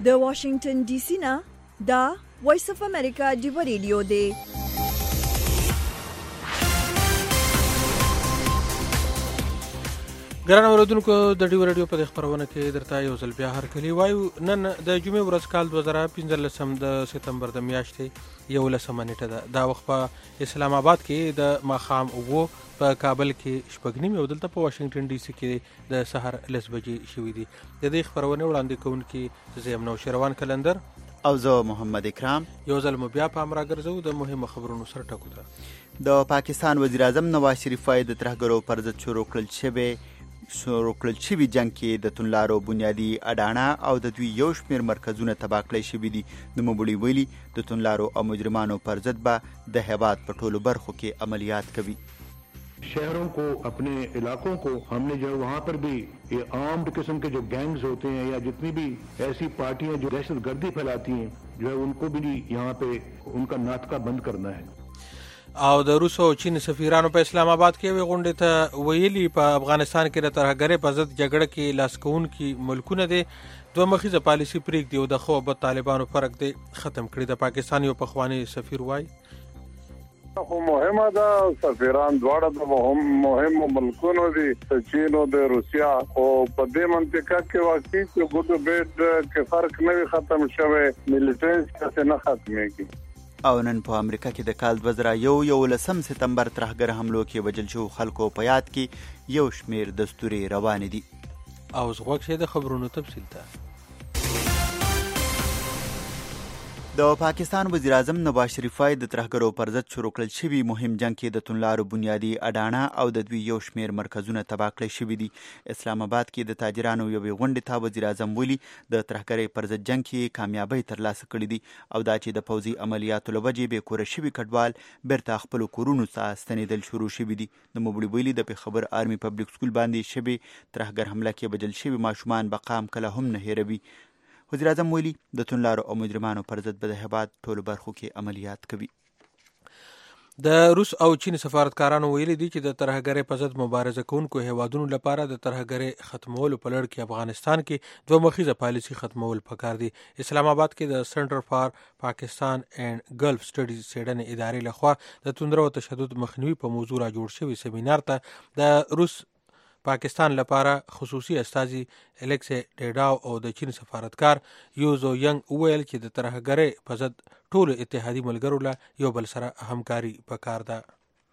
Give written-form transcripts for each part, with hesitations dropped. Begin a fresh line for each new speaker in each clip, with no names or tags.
د واشنگټن ډي سي نه دا وایس اف امریکا ډیو ریډیو دی.
ګران اوریدونکو د ډیو ریډیو په خبرونه کې درته یو ځل بیا هرکلی وایو. نن د جمعې ورځ کال 2015 د سپتمبر د میاشتې 11 نیټه ده. دا وخت په اسلام آباد کې د ماښام اوو، په کابل کې شپږ نیمې او دلته په واشنگټن ډي سي کې د سحر 10 بجې شوي دي. د دې خبرونه وړاندې کوونکي زه یم نوشیروان کلندر
او زه محمد اکرام.
یو ځل مو بیا په امر راګرځو د مهمو خبرونو سره ټکو ته.
د پاکستان وزیر اعظم نواز شریف وايي د ترهګرو پر ضد شروع کړل شوي جنگ کې د توندلارو بنیادي اډانه او د دوی یو شمېر مرکزونه تباه کړی شوي دي. نوموړي ویلي د توندلارو او مجرمانو پر ضد به د هېواد په ټولو برخو کې عملیات کوي.
शहरों को, अपने इलाकों को हमने जो वहाँ पर भी ये आर्म्ड किस्म के जो गैंग्स होते हैं या जितनी भी ऐसी पार्टियां जो दहशत गर्दी फैलाती हैं, जो है उनको भी यहाँ पे उनका नाटका बंद करना है.
او د روس او چین سفیرانو په اسلام آباد کې وی غونډې ته ویلي په افغانستان کې د ترهګرۍ په ضد جګړه کې لاس کوونکي ملکونه دي دوه مخیزه پالیسي پرېږدي او د خو به طالبانو فرق دی ختم کړي. د پاکستان یو پخوانی سفیر وایي
خو مهمه ده سفیران دواړه د مهمو ملکونو دي، د چین او د روسیا، او په دې منطقه کې واقعي چې ګوډو بیډ کې فرق نه وي ختم شوی، ملیټنس کې نه ختمېږي.
او نن په امریکا کې د کال 2011 سپتمبر ترهګر حملو کې وژل شوو خلکو په یاد کې یو شمېر دستورې روانې دي.
او زغوږ شه د خبرونو تفصیل ته.
د پاکستان وزیر اعظم نواز شریف وايي د ترهګرو پر ضد شروع کړل شوي مهم جنگ کې د توندلارو بنیادي اډانه او د دوی یو شمېر مرکزونه تباه کړی شوي دي. اسلام آباد کې د تاجرانو یوې غونډې ته وزیر اعظم ویلي د ترهګرۍ پر ضد جنگ کې کامیابۍ ترلاسه کړې دي او دا چې د پوځي عملیاتو له وجې بې کوره شوي کډوال بیرته خپلو کورونو ته ستنېدل شروع شوي دي. نوموړي ویلي د پېښور آرمي پبلک سکول باندې شوې ترهګر حمله کې وژل شوي ماشومان به قام کله هم نه هېروي. وزیر اعظم ویلي د توندلارو او مجرمانو پر ضد به د هېواد ټولو برخو کې عملیات کوي.
د روس او چین سفارتکارانو ویلي دي چې د ترهګرۍ په ضد مبارزه کوونکو هیوادونو لپاره د ترهګرۍ ختمولو په لړ کې افغانستان کې دوه مخیزه پالیسي ختمول پکار دي. اسلام آباد کې د سنټر فار پاکستان اینڈ ګلف سټډیز څېړنې ادارې لخوا د توندرو او تشدد مخنیوي په موضوع را جوړ شوي سیمینار ته د روس پاکستان لپاره خصوصي استازي الکس ډیډاو او د چین سفارتکار یوزو ینګ وویل چې د ترهګرۍ په ضد ټولو اتحادي ملګرو له یو بل سره همکاري پکار ده.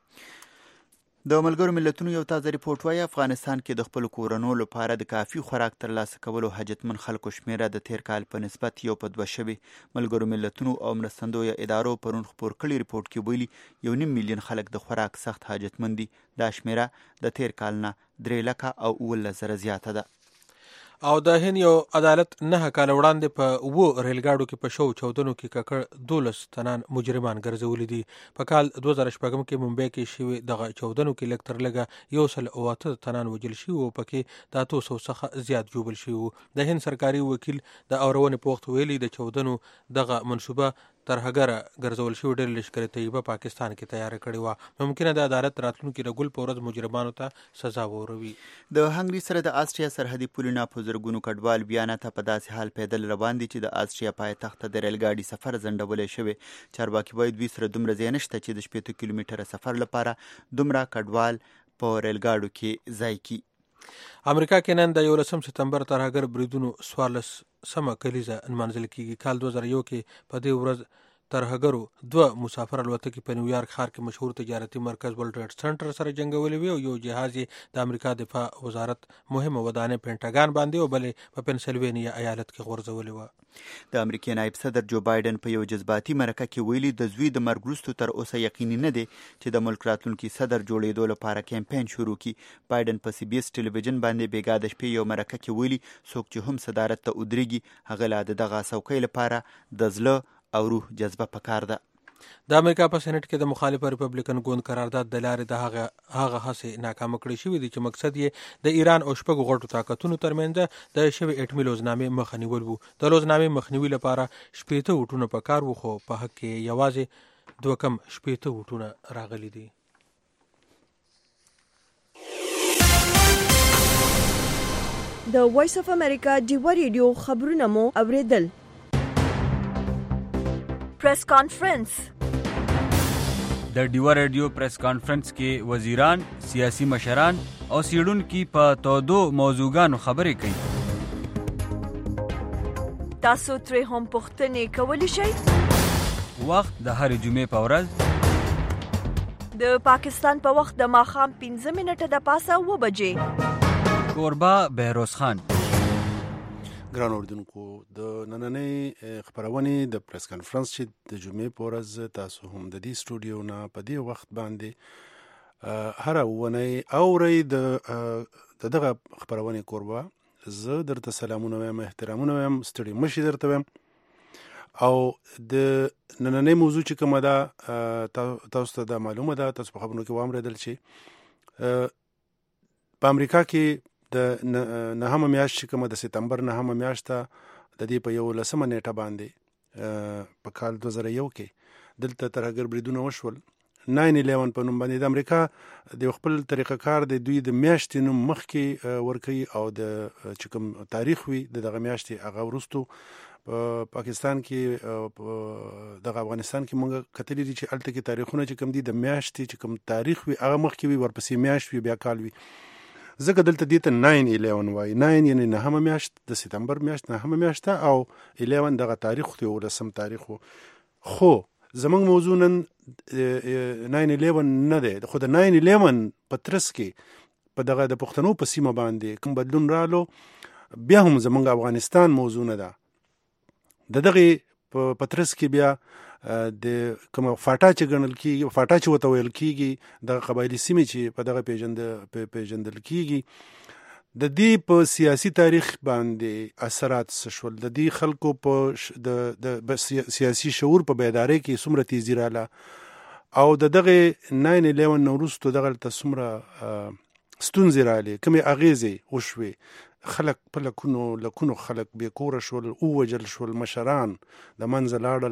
د ملګرو ملتونو یو تازه ریپورټ وايي افغانستان کې د خپلو کورنو لپاره د کافي خوراک ترلاسه کولو حاجتمن خلکو شمیره د تیر کال په نسبت 1 شوې. ملګرو ملتونو او مرستندویه ادارو پرون خپور کړي ریپورټ کې ویلي 1.5 میلیون خلک د خوراک سخت حاجتمن دي. دا شمیره د تیر کال نه 3,19,000 زیاته ده.
او د هند یو عدالت 9 کاله وړاندې په 2 ریلګاډو کې په شو چودنو کې ککړ 12 تنان مجرمان ګرځولي دي. په کال 2014 کې ممبئی کې شوي دغه چودنو کې لږ تر لږه 108 تنان وژل شوي او پکې د 800 څخه زیات ژوبل شوي. د هند سرکاري وکیل د اورونې په وخت ویلي د چودنو دغه منصوبه ترهګره ګرځول شوي ډېر لشکرې طیبه پاکستان کې تیار کړې وه. ممکنه د عدالت راتلونکي د ګل په ورځ مجرمانو ته سزا وروي.
د هنګري سره د آسټریا سرحدي پولونه په زرګونو کډوال بیانه ته په داسې حال پیدل روان دي چې د آسټریا پایتخت ته د ریلګاډي سفر ځنډولی شوی. چارواکي وایي دوی سره دومره ځای نشته چې د 80 کیلومتره سفر لپاره دومره کډوال په ریلګاډو کې ځای کړي.
امریکا کې نن د 11 سپتمبر ترهګر بریدونو 14 کلیزه نمانځل کیږي. کال 2001 کې په دې ورځ ترهګرو 2 مسافر الوتکې په نیویارک ښار کې مشهور تجارتي مرکز ورلډ ټریډ سنټر سره جنګولې وي او یو جهاز یې د امریکا دفاع وزارت مهمه ودانې پینټاګان باندې او بلې په پنسلوینیا ایالت کې غورځولې وه.
د امریکا نایب صدر جو بایدن په یو جذباتي مرکه کې ویلي د زوی د مرګ وروسته تر اوسه یقیني نه دی چې د ملک راتلونکي صدر جوړېدو لپاره کمپاین شروع کړي. بایدن په سی بي اس ټلویزیون باندې بیګا د شپې یو مرکه کې ویلي څوک چې هم صدارت ته ودرېږي هغه لا د دغه څوکۍ لپاره د زړه او روح جذبه پکار ده.
د امریکا په سېنات کې د مخالف ریپبلیکن ګوند قرارداد د لارې د هغه هڅې ناکامه کړې شوې دي چې مقصد یې د ایران او شپږو غټو طاقتونو ترمنځ د شوې اټمي لوزنامې مخه نیول وو. د لوزنامې مخنیوي لپاره 80 وټونه پکار وو خو په حق کې یوازې 2 وټونه راغلي دي.
د وایس اف امریکا ډیو ریډیو خبرونه مو اوریدل. پریس کانفرنس.
د ډیوا رادیو پریس کانفرنس کې وزیران، سیاسي مشران او څېړونکي په تودو موضوعګانو خبرې کوي.
تاسو ترې هم پوښتنې کولی شئ.
وخت د هرې جمعې په ورځ
د پاکستان په وخت د ماښام 15 منټه د پاسه 9 بجې.
کوربه بهروز خان.
ګران اوریدونکو، د نننۍ خپرونې د پریس کانفرنس چې د جمعې په ورځ تاسو هم د دې سټوډیو نه په دې وخت باندې هره اونۍ اورئ د دغه خپرونې کوربه زه درته سلامونه وایم، احترامونه وایم، ستړي مشي درته وایم. او د نننۍ موضوع چې کومه ده تاسو ته دا معلومه ده، تاسو په خبرونو کې واورېدل چې په امریکا کې د نهمه میاشت چې کومه د سپتمبر نهمه میاشت ته د دې په 11 نیټه باندې په کال 2001 کې دلته ترهګر بریدونه وشول. 9/11 په نوم باندې د امریکا د خپل طریقه کار د دوی د میاشتې نوم مخکې ورکوي او د چې کوم تاریخ وي دغه میاشتې هغه وروستو پاکستان کې دغه افغانستان کې موږ کتلي دي چې هلته کې تاریخونه چې کوم دي د میاشتې چې کوم تاریخ وي هغه مخکې وي، ورپسې میاشت وي، بیا کال وي. ځکه دلته دې ته 9/11 وایي. 9 یعنې نهمه میاشت، د سپتمبر میاشت نهمه میاشت ته، او 11 دغه تاریخ دی، 11 تاریخ و. خو زمونږ موضوع نن 9/11 نه دی، خو د 9/11 په ترڅ کې په دغه د پښتنو په سیمه باندې کوم بدلون رالو بیا هم زمونږ افغانستان موضوع نه ده. د دغه په ترڅ کې بیا د کوم فاټا چې ګڼل کېږي، فاټا چې ورته ویل کېږي، دغه قبایلي سیمې چې په دغه پیژندل کېږي، د دې په سیاسي تاریخ باندې اثرات څه شول، د دې خلکو په د سیاسي شعور په بیدارۍ کې څومره تیزي راله، او د دغه 9/11 نه وروسته دغلته څومره ستونزې رالې، کومې اغېزې وشوې. خلک په لکونو خلک بې کوره شول، ووژل شول، مشران د منځه لاړل،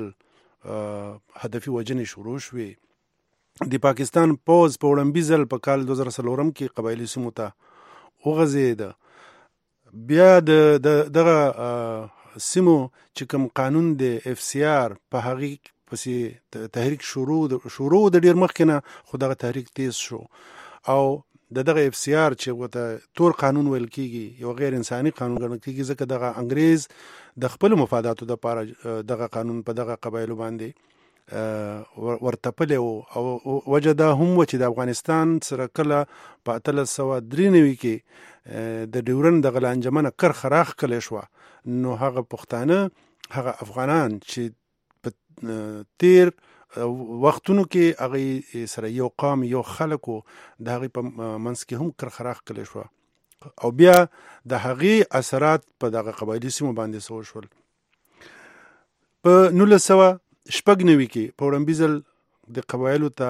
هدفي وژنې شروع شوې. د پاکستان پوځ په وړاندې ځل په کال 2004 کې قبایلي سیمو ته وغځېد. بیا دغه سیمو چې کوم قانون د FCR په هغې پسې تحریک شروع د ډېر مخکې نه، خو دغه تحریک تیز شو او دغه FCR چې ورته تور قانون ویل کېږي، یو غیر انساني قانون ګڼل کېږي، ځکه دغه انګریز د خپل مفاداتو دپاره دغه قانون په دغه قبایلو باندې ورتپلی و. او وجه دا هم و چې د افغانستان سره کله په 1893 کې د ډیورن دغه لانجمنه کرښه راښکلی شوه، نو هغه پښتانه، هغه افغانان چې په تیر وختونو کې هغه سره یو قام، یو خلک و، د هغې په منځ کې هم کرښه راښکلی شوه، او بیا د هغې اثرات په دغه قبایلي سیمو باندې څه وشول. په 1996 کې په وړاندې ځل د قبایلو ته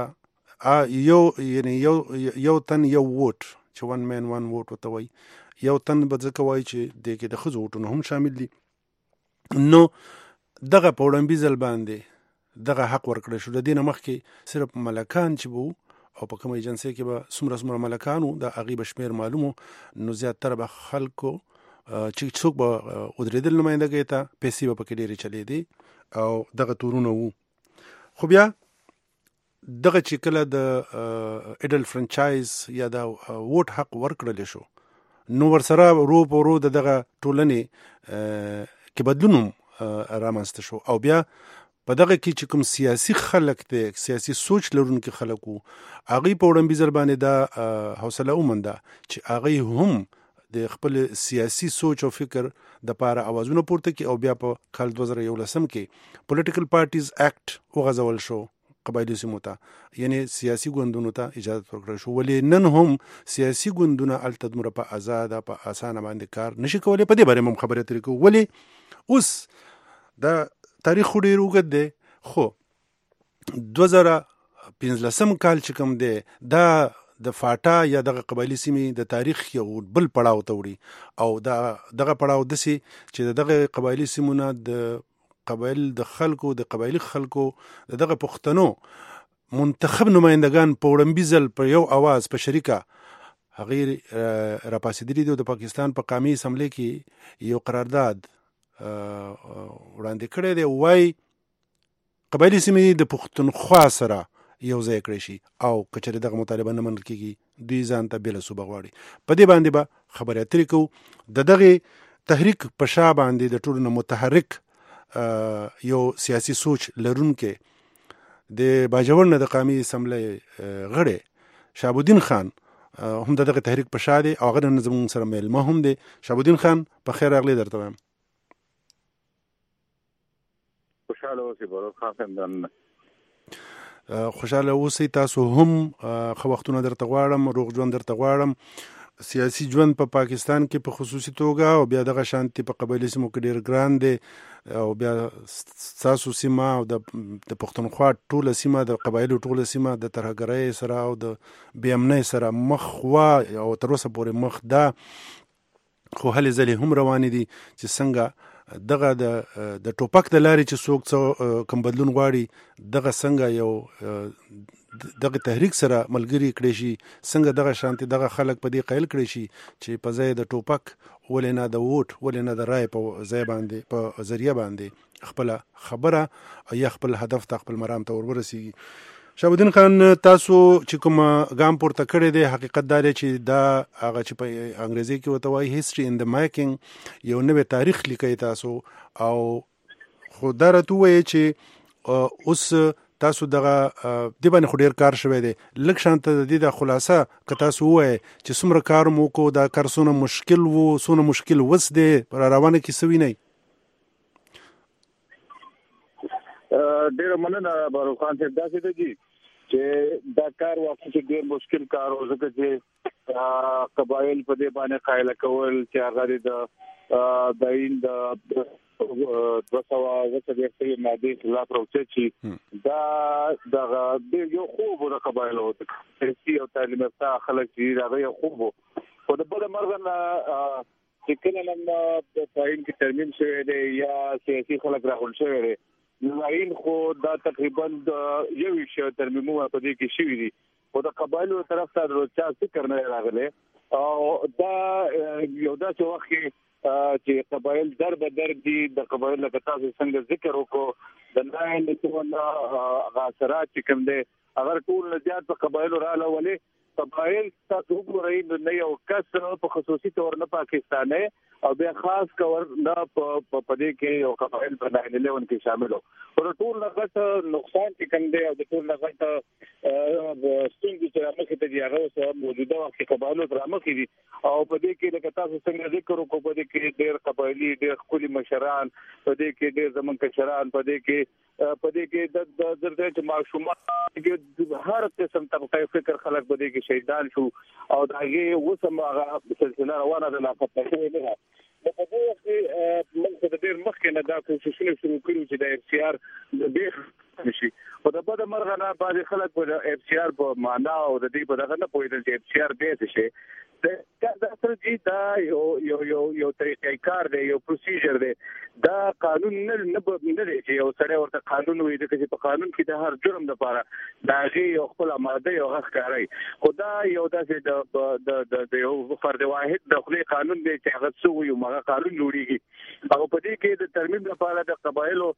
یو تن یو ووټ، چې 1 man 1 vote ورته وایي، یو تن به ځکه وایي چې دې کې د ښځو ووټونه هم شامل دي. نو دغه په وړاندې ځل باندې دغه حق ورکړی شو. د دې نه مخکې صرف ملکان چې به او په کومه ایجنسۍ کې به څومره ملکان وو، د هغې به شمېر معلوم و، نو زیاتره به خلکو چې څوک به ودرېدل نمایندګۍ ته، پیسې به پکې ډېرې چلېدې او دغه تورونه وو. خو بیا دغه چې کله د ایډل فرانچایز یا د ووټ حق ورکړلی شو، نو ورسره ورو په ورو دغه ټولنې کې بدلون هم رامنځته شو. او بیا په دغه کې چې کوم سیاسي خلک دی، سیاسي سوچ لرونکي خلک وو، هغوی په وړاندې ځل باندې دا حوصله ومنده چې هغوی هم د خپل سیاسي سوچ او فکر دپاره اوازونه پورته کړي. او بیا په کال 2011 کې پولیټیکل پارټیز اکټ وغځول شو قبایلي سیمو ته، یعنی سیاسي ګوندونو ته اجازه ورکړل شو. ولې نن هم سیاسي ګوندونه هلته دومره په ازاده، په اسانه باندې کار نشي کولی؟ په دې باره هم خبرې اترې کوو. ولې اوس دا تاریخ خو ډېر اوږد دی، خو 2015 کال چې کوم دی دا د فاټا یا دغه قبایلي سیمې د تاریخ یو بل پړاو ته وړي. او دغه پړاو داسې چې دغه قبایلي سیمونه د قبایل د خلکو، د قبایلي خلکو، دغه پښتنو منتخب نمایندگان په وړاندې ځل په یو اواز په شریکه هغې راپاسېدلي دي. د پاکستان په قومي اسمبلۍ کې یو قرارداد وړاندې کړی دی، وایي قبایلي سیمې د پښتونخوا سره یو ځای کړی شي او کچره دغه مطالبه نه منل کیږي دوی ځان ته بېله صوبه غواړي. په دې باندې به خبرې اترې کوو. د دغه تحریک په شا باندې د ټولو نه متحرک یو سیاسي سوچ لرونکي د باجوړ نه د قومي اسمبلی غړی شهابالدین خان هم دغه تحریک په شا دی او هغه نن زموږ سره میلمه هم دی. شهابالدین خان په خیر راغلی درته وایم.
خوشاله اوسئ بروز خان صاحب.
خوشاله اوسئ تاسو هم. ښه وختونه درته غواړم، روغ ژوند درته غواړم. سیاسي ژوند په پاکستان کې په خصوصي توګه او بیا دغه شانتي په قبایلي سیمو کې ډېر ګران دی او بیا ستاسو سیمه او د پښتونخوا ټوله سیمه د قبایلو ټوله سیمه د ترهګرۍ سره او د بې امنۍ سره مخ وا او تر اوسه پورې مخ ده. خو هلې ځلې هم روانې دي چې څنګه دغه د ټوپک د لارې چې څوک څه کم بدلون غواړي دغه څنګه یو دغه تحریک سره ملګری کړی شي، څنګه دغه شانتي دغه خلک په دې قایل کړی شي چې په ځای د ټوپک ولې نه د ووټ ولې نه د رای په ځای باندې په ذریعه باندې خپل خبره یا خپل هدف ته خپل مرام ته ورسیږي. شهابالدین خان تاسو چې کوم ګام پورته کړی دی حقیقت دا دی چې دا هغه چې په انګریزي کې ورته وایي هیسټري ان د میکینګ، یو نوی تاریخ لیکئ تاسو. او خو دا راته ووایي چې اوس تاسو دغه دې باندې خو ډېر کار شوی دی. لږ شانته د دې د خلاصه که تاسو ووایئ چې څومره کار مو وکړو، دا کار څونه مشکل و، څونه مشکل وس دی په روانه کې څه وینئ؟
ډېره مننه بروز خان صاحب. داسې دی چې دا کار واقعي ډېر مشکل کار و، ځکه چې قبایل په دې باندې قایله کول چې هغه د این د 200 ماده خلاف راوچت شي، دا د یو خوب د قبایلو د سیاسي او تعلیم یافته خلک چې دا یو خوب خو د بل مرغ نه چې کله نن د تعین کې ترمیم شوی دی یا سیاسي خلک راغون شوی دی نو خو دا تقریبا یو شی ترمیمونه په دې کې شوی دي خو د قبایلو طرف ته ورچا فکر نه راغلی او دا یو داسې وخت چې قبایل در به در دي. د قبایل لکه تاسو څنګه ذکر وکړو د لاین څونه غاصرات چې کوم دي اگر ټول زیات په قبایلو رااله ولې قبایل تاسو وګورئ نه یو کس په خصوصي تور نه پاکستاني او بیا خاص کور نه په دې کې یو قبایل په 9/11 کې شامل وو. پر ټول لغت نقصان چې کوم دی او د ټول لغت ستونزې چې راځي ته دی هغه موجوده وخت قبایلو درامه دي او په دې کې لکه تاسو څنګه ذکر وکړو په دې کې ډېر قبایلی ډېر خولي مشران په دې کې ډېر زمون کشران په دې کې د درته معصومات هر قسم طبقه فکر خلک په دې کې شهیدان شو او دا یې وسم هغه سلسله روانه ده. لا پته نه په دې وخت موږ د ډېر مخکې نه دا کوششونه شروع کړو چې د اف سی آر د بیخ نشي او د بده مرغه نه بعض خلک په اف سی آر په معنا او د دې په دغه نه پوهیدل چې اف سی آر به شي دا اصل دي دا یو طریقې کار دی یو پروسیجر دی. دا قانون نه دی چې یو سره ورته قانون وي چې په قانون کې د هر جرم لپاره دا غي یو خپل ماده یو غږ کوي خدا یو داسې د یو فرد واحد د خپل قانون دی چې هغه څو یو مغه قانون جوړیږي او په دې کې د ترمیم لپاره د قبایلو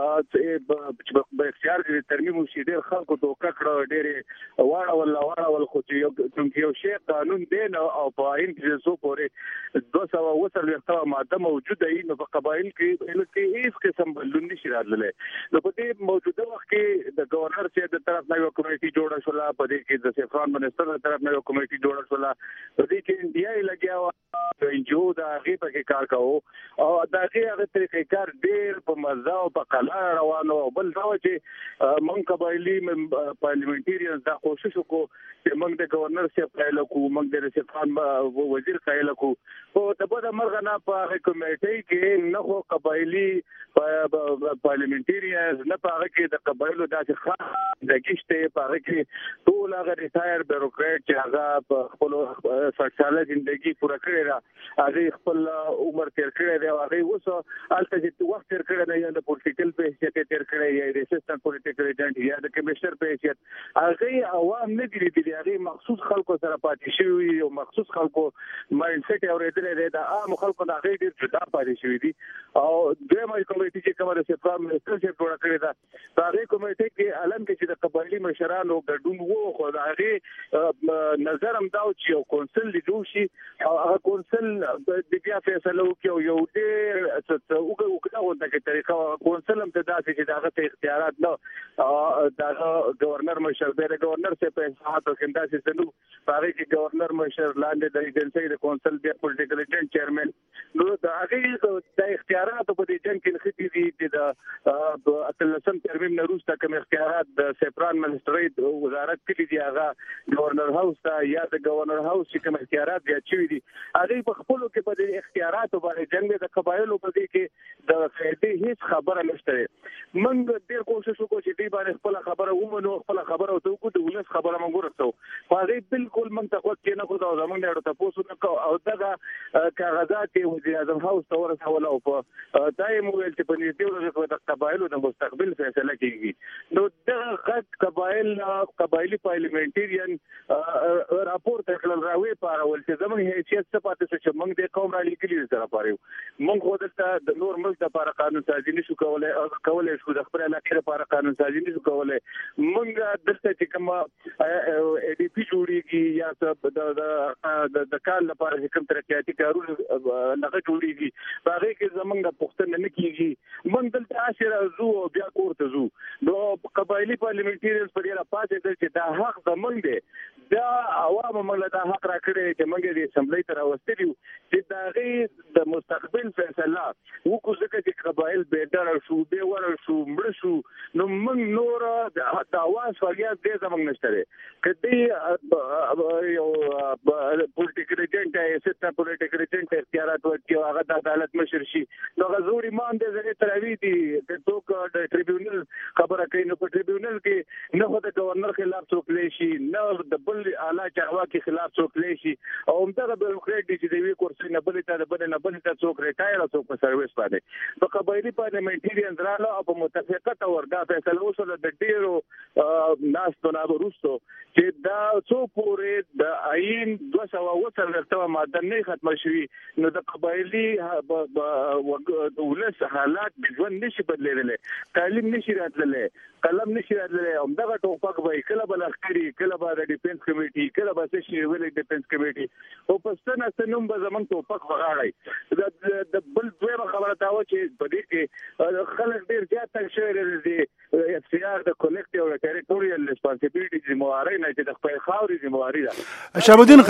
په اختیار کې ترمیم وشي ډېر خلکو توقع کړو ډېر واړه ول خو چې یو شی قانون دی او په عین کې څو پورې 200 ماده موجوده ای نو په قبایل کې هیڅ قسم بدلون نشي راتللی. نو په دې موجوده وخت کې د گورنر چې د طرف نه یو کمیټي جوړه شوه په دې کې د سفران منسټر د طرف نه یو کمیټي جوړه شوه په دې کې انډیا یې لګیا و انجو دا غي په کې کار کوو او دا غي هغه طریقې کار ډېر په مزه او په قلا روانو او بل دا چې مونږ قبایلی پارلیمنټریانز دا کوشش وکړو چې مونږ د گورنر څخه پایله کو مونږ د سفران وزیر پایله کو او د بده مرغه نه په کمیټي کې نه خو قبایلی پارلیمنټریانز نه په هغه کې د قبایلو داسې خاص دګشته په هغه کې ټول هغه ریټایر بیوروکرات چې هغه په خپل 60 ساله ژوندۍ پوره کړې را هغه خپل عمر تیر کړی دی او هغه اوس الته چې وخت تیر کړی یا د پولیټیکل په حیثیت تیر کړی یا د اسسټنټ پولیټیکل ایجنټ یا د کمشنر په حیثیت هغه عوام نه دي دي هغه مخصوص خلکو سره پاتې شوی او مخصوص خلکو مایند سیټ اورېدل دی دا عام خلکو د هغه ډیر جدا پاتې شوی دي او دغه کمیټې چې کومه د سفرام منسټر چې جوړ کړی دا هغه کمیټې کې علم کې چې د قبایلی مشرانو ګډون وو خو دا هغه نظر هم دا چې یو کونسل جوړ شي او هغه کونسل د بیا فیصله وکړي یو ډېر وګړو دغه طریقه کونسل هم ته داسې چې دغه اختیارات نه دا گورنر مشر دی گورنر سے په حساب کې داسې سلو هغه کې گورنر مشر لاندې د ایجنسی د کونسل بیا پولیټیکل ایجنټ چیرمن نو دا هغه د اختیارات په دې جنګ کې خېټي دي د اتلسم ترمیم نه روسته کوم اختیارات د سفران منسټری وزارت کې دي هغه گورنر هاوس ته یا د گورنر هاوس چې کوم اختیارات بیا چوي دي هغه په خپل کې په دې اختیارات باندې جنگ د قبایلو په دې کې د فائدې هیڅ خبره نشته موږ ډېر کوشش وکړو چې دې باندې خپل خبره ومنو خپل خبره او ته د ولس خبره موږ ورسو هغه بالکل موږ ته وخت نه کوو زمونږ ډېر تاسو نه کو او دغه کاغذات وزیر اعظم هاوس ته ورسول او په دای موږ چې په نیټه ورغلو د قبایلو د مستقبل فیصله کیږي نو دغه قبایلی پارلیمنټریان راپور تکل راوي پارول چې زمونږ هیڅ څه پاتې چې موږ د قوم را لیکلي سره پاره موږ خو د نور ملک لپاره قانون سازي نشو کولای شو د خپل علاقې لپاره قانون سازي نشو کولای موږ دلته چې کوم ای ډي پی جوړیږي یا د کال لپاره کوم ترقیاتي کارونه لغه جوړیږي هغه کې زمونږ پښتنه نه کیږي موږ دلته اشره زو او بیا کوړه زو نو قبایلی پارلیمنټریانز پر یې راپاتې چې دا حق زمونږ دی دا عوام موږ له حق راکړي چې موږ د اسمبلی تر واستلو چې دا غي د مستقبل فیصله وکړو ځکه چې قبایل به در شو به ور شو مړ شو نو موږ نور د اواز فریاد دې زمونږ نشته کدی یو پولیټیکل ایجنټ اسسټنټ پولیټیکل ایجنټ اختیارات ورکړي هغه د عدالت مشر شي نو غزوري مان دې زړه تراوی دي چې څوک د ټریبیونل خبره کوي نو په ټریبیونل کې نه خو د گورنر خلاف څوک لشي نه د بل اعلی چارواکي خلاف څوک لشي او همدغه بیروکرات دي چې د وی کورسي نه بل ته څوک ریټایر څوک په سرویس باندې په قبایلی پارلیمنټریان دراله او په متفقه تور دا فیصله وشوه د ډیرو ناستو نه وروسته چې دا څو پورې د آئین 230 ماده نه ختم شوی نو د قبایلی ولس حالات ژوند نشي بدلیدل تعلیم نشي راتللی قلم نشي راتللی همدغه ټوپک به کله بل اخري کله به د ډیفنس کمیټي کله به شي ویل ډیفنس کمیټي او پښتنه سنوم به زمون ټوپک وغاړي د بل دوه خبره دا و چې په دې کې خلک ډیر زیات تک شوی دي اف سی آر د کلیکټیو ټریټوریال ریسپانسیبিলিټي ذمہواری نه چې د خپل خاوري ذمہواری ده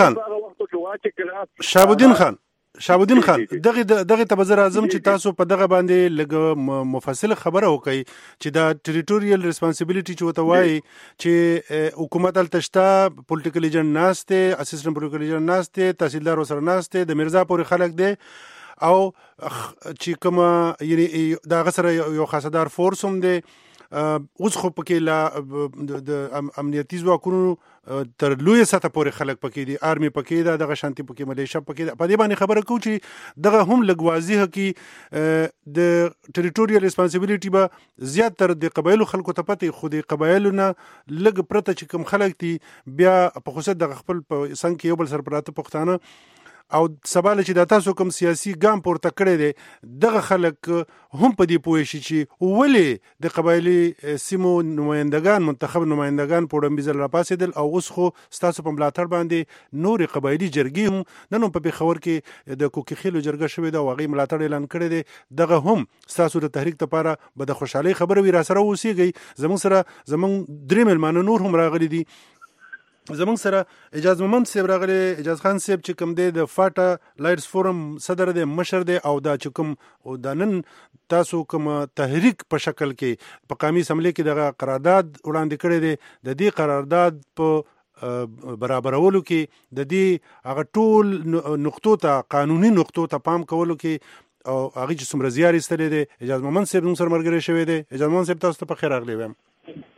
شهابالدین خان دغه تبذر اعظم چې تاسو په دغه باندې لږ مفصل خبره وکړي چې دا ټریټوریال ریسپانسیبিলিټي چې وته وایي چې حکومت التشتا پولیټیکل ایجنټ ناشته اسسټنټ پولیټیکل ایجنټ ناشته تحصیلدار سره ناشته د مرزا پورې خلک دی او چې کوم یعنی دا غسر یو خاصدار فورس هم دی اوس خو پکې لا د امنیتي ځواکونو تر لوی سطح پورې خلک پکې دي آرمي پکې ده دغه شانتي پکې ملیشه پکې ده په دې باندې خبره کوو چې دغه هم لږ واضح کی د ټریټوریال ریسپانسیبিলিټي به زیات تر د قبایلو خلکو ته پته خو د قبایلو نه لږ پرته چې کوم خلک دي بیا په خصوص د خپل په څنګه کې یو بل سر پراته پښتانه او سباله چې د تاسو کوم سیاسي ګام پورته کړی دی دغه خلک هم په دې پوه شي چې ولې د قبایلی سیمو نمایندگان منتخب نمایندگان په وړاندې راپاسېدل او اوس خو ستاسو په ملاتړ باندې نور قبایلی جرګې هم نن په پېښور کې د کوکیخیلو جرګه شوې ده او هغې ملاتړ اعلان کړی دی دغه هم ستاسو د تحریک لپاره به د خوشحالۍ خبره وي را سره اوسیږئ زموږ درې مېلمانه نور هم راغلي دي زمونږ سره اجاز محمد صاحب راغلی اجاز خان صاحب چې کوم دی د فاټا لایټس فورم صدر دی مشر دی او دا چې کوم د نن تاسو کوم تحریک په شکل کې په قومي اسمبلی کې دغه قرارداد وړاندې کړی دی د دې قرارداد په برابرولو کې د دې هغه ټول نقطو ته قانوني نقطو ته پام کولو کې او هغه چې څومره زیار ایستلی دی اجاز محمد صاحب موږ سره ملګری شوی دی اجاز محمد صاحب تاسو ته په خیر راغلی وایم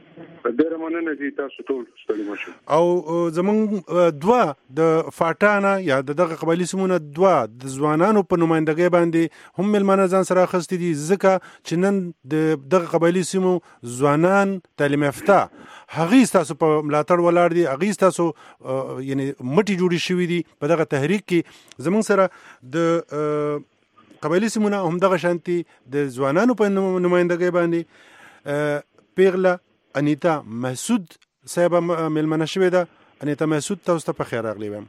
ډېره مننه چې تاسو ټول ستړي مشو.
او زمونږ دوه د فاټانا یا دغه قبایلي سیمونه دوه د ځوانانو په نمائندګۍ باندې هم مېلمانه ځان سره اخیستي دي، ځکه چې نن دغه قبایلي سیمو ځوانان تعلیم یافته هغوی ستاسو په ملاتړ ولاړ دي، هغوی ستاسو یعنی مټې جوړې شوي دي په دغه تحریک کې. زمونږ سره د قبایلي سیمونه همدغه شانتي د ځوانانو په نمائندګۍ باندې پیغله انیتا محسود صاحب مېلمنه شوې ده. انیتا محسود، تاسو ته په خیر راغلی وایم.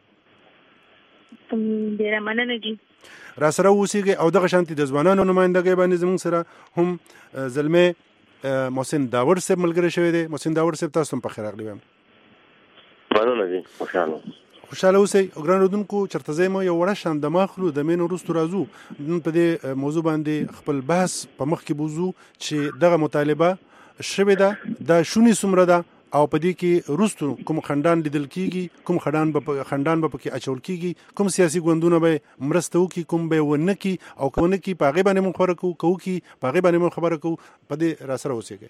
ډېره مننه جی.
را سره اوسېږئ او دغه شانتي د ځوانانو نمائندګۍ باندې زموږ سره هم زلمی محسن داوړ صاحب ملګری شوی دی. محسن داوړ صاحب، تاسو هم په خیر راغلی وایم.
مننه جی.
خوشاله اوسئ. ګران اردوونکو، چېرته ځئ مو یو وړه شان دمه اخلو، د مین وروستو راځو. نن په دې موضوع باندې خپل بحث په مخ کې بوځو چې دغه مطالبه شوې ده، دا شونې څومره ده او په دې کې وروستو کوم خنډان لیدل کېږي، کوم خنډان به پکې اچول کېږي، کوم سیاسي ګوندونه به مرسته وکړي، کوم به ونه کړي، او که ونه کړي په هغې باندې مو خبره کوو، که وکړي په هغې باندې مو خبره کوو. په دې را سره اوسېږئ.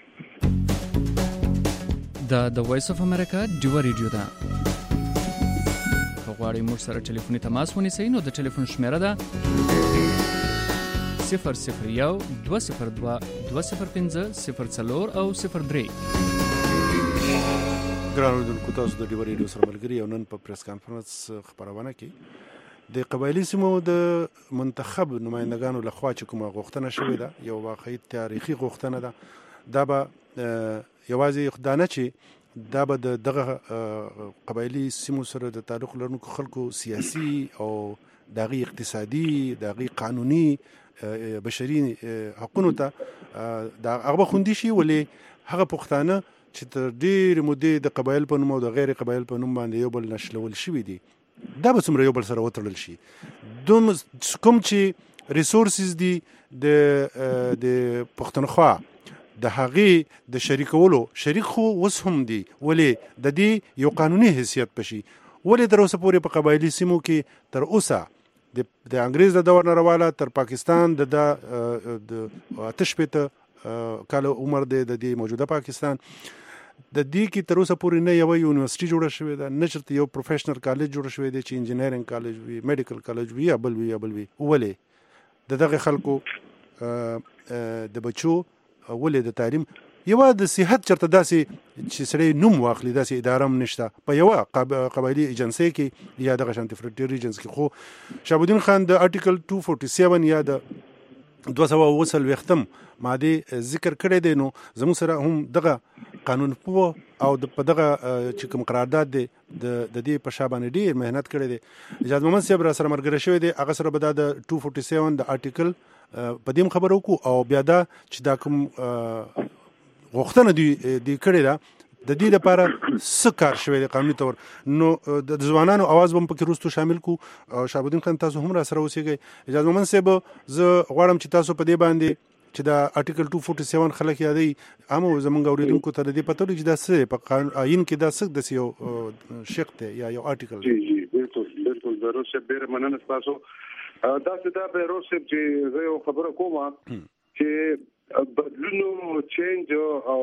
دا د وایس اف امریکا ډیوه ریډیو ده. که غواړئ موږ سره ټلیفوني تماس ونیسئ نو د ټلیفون شمیره ده 001 202 205 04 او 03.
ګران اردوونکو، تاسو د ډیوه ریډیو سره ملګري او نن په پریس کانفرنس خبرونه کې د قبایلي سیمو د منتخب نمائندګانو لخوا چې کومه غوښتنه شوې ده، یو واقعي تاریخي غوښتنه ده. دا به یوازې خدانه چې دا به د دغه قبایلي سیمو سره د تعلق لرونکو خلکو سیاسي او دغه اقتصادي، دغه قانوني، بشري حقونو ته دا هغه خوندي شي. ولې هغه پښتانه چې تر ډېرې مودې د قبایل په نوم او د غیر قبایل په نوم باندې یو بل نشلول شوي دي، دا به څومره یو بل سره وتړل شي. کوم چې ریسورسز دي د پښتونخوا د هغې د شریکولو، شریک خو اوس هم دي، ولې د دې یو قانوني حیثیت پشي. ولې تر اوسه پورې په قبایلي سیمو کې تر اوسه د انګریز د دور نه راواله تر پاکستان د 88 کال عمر دی د دې موجوده پاکستان، د دې کې تر اوسه پورې نه یو یونیورسيټي جوړه شوې ده، نه چېرته یو پروفیشنل کالج جوړ شوی دی چې انجینرینګ کالج وي، میډیکل کالج وي، یا بل وي. ولې د دغه خلکو د بچو ولې د تعلیم یوه د صحت چېرته داسې چې سړی نوم واخلي داسې اداره هم نشته په یوه قبایلي ایجنسۍ کې یا دغه شانتي فرنټیر ریجنز کې. خو شهابالدین خان د آرټیکل 247 یا د 240 ماده ذکر کړی دی. نو زموږ سره هم دغه قانون پوه او په دغه چې کوم قرارداد دی د دې په شا باندې ډېر محنت کړی دی. اجاز محمد صاحب را سره ملګری شوی دی، هغه سره به دا د 247 د آرټیکل په دې خبرو وکړو او بیا دا چې دا کوم غوښتنه دی کړې ده د دې لپاره څه کار شوی دی قانوني طور. نو د ځوانانو اواز به هم پکې وروستو شامل کو. شهابالدین خان، تاسو هم را سره اوسېږئ. اجاز محمد صاحب، زه غواړم چې تاسو په دې باندې چې دا آرټیکل 247 خلک یادوي، عامو زمونږ اورېدونکو ته د دې پته ولري چې دا څه په آیین کې دا څه داسې یو شق دی یا یو آرټیکل دی.
جی بالکل ضرور صاحب، ډېره مننه ستاسو. داسې دا بیروز صاحب چې زه یو خبره کوم چې بدلونو چینج او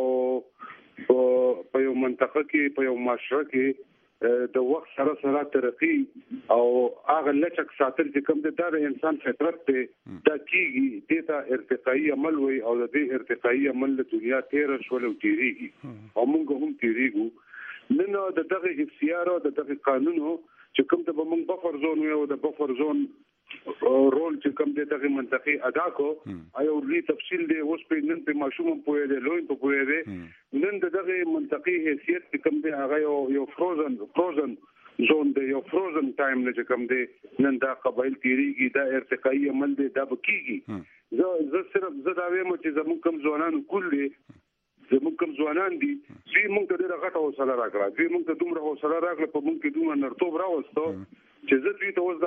په یو منطقه کې په یو معاشره کې د وخت سره سره ترقی او هغه لچک ساتل چې کوم د انسان فطرت ته دا کیږي دته ارتقائي عمل وي او د دې ارتقائي عمل د دنیا تیر شول او تیریږي او موږ هم تیریږو. نن د دغه اختیار او د دغه قانونو چې کوم د موږ بفر زون او د بفر زون رول چې کوم دغه منطقي ادا کو ایو ری تفصیل دی اوس په نن په ماشوم په دې لوی په پوهه دی نن دغه منطقي حیثیت چې کوم دی هغه یو فروزن زون دی، یو فروزن ټایم نه کوم دی. نن دا قبایل تیریږي، دا ارتقائي عمل دی، دا بکیږي. زه صرف دا وایم چې زموږ کوم ځوانان کول دي، زموږ کوم ځوانان دي چې موږ ته ډېره غټه حوصله راکړه، چې موږ ته دومره حوصله راکړه، په موږ کې دومره نرتوب راوستو چې زه دوی ته اوس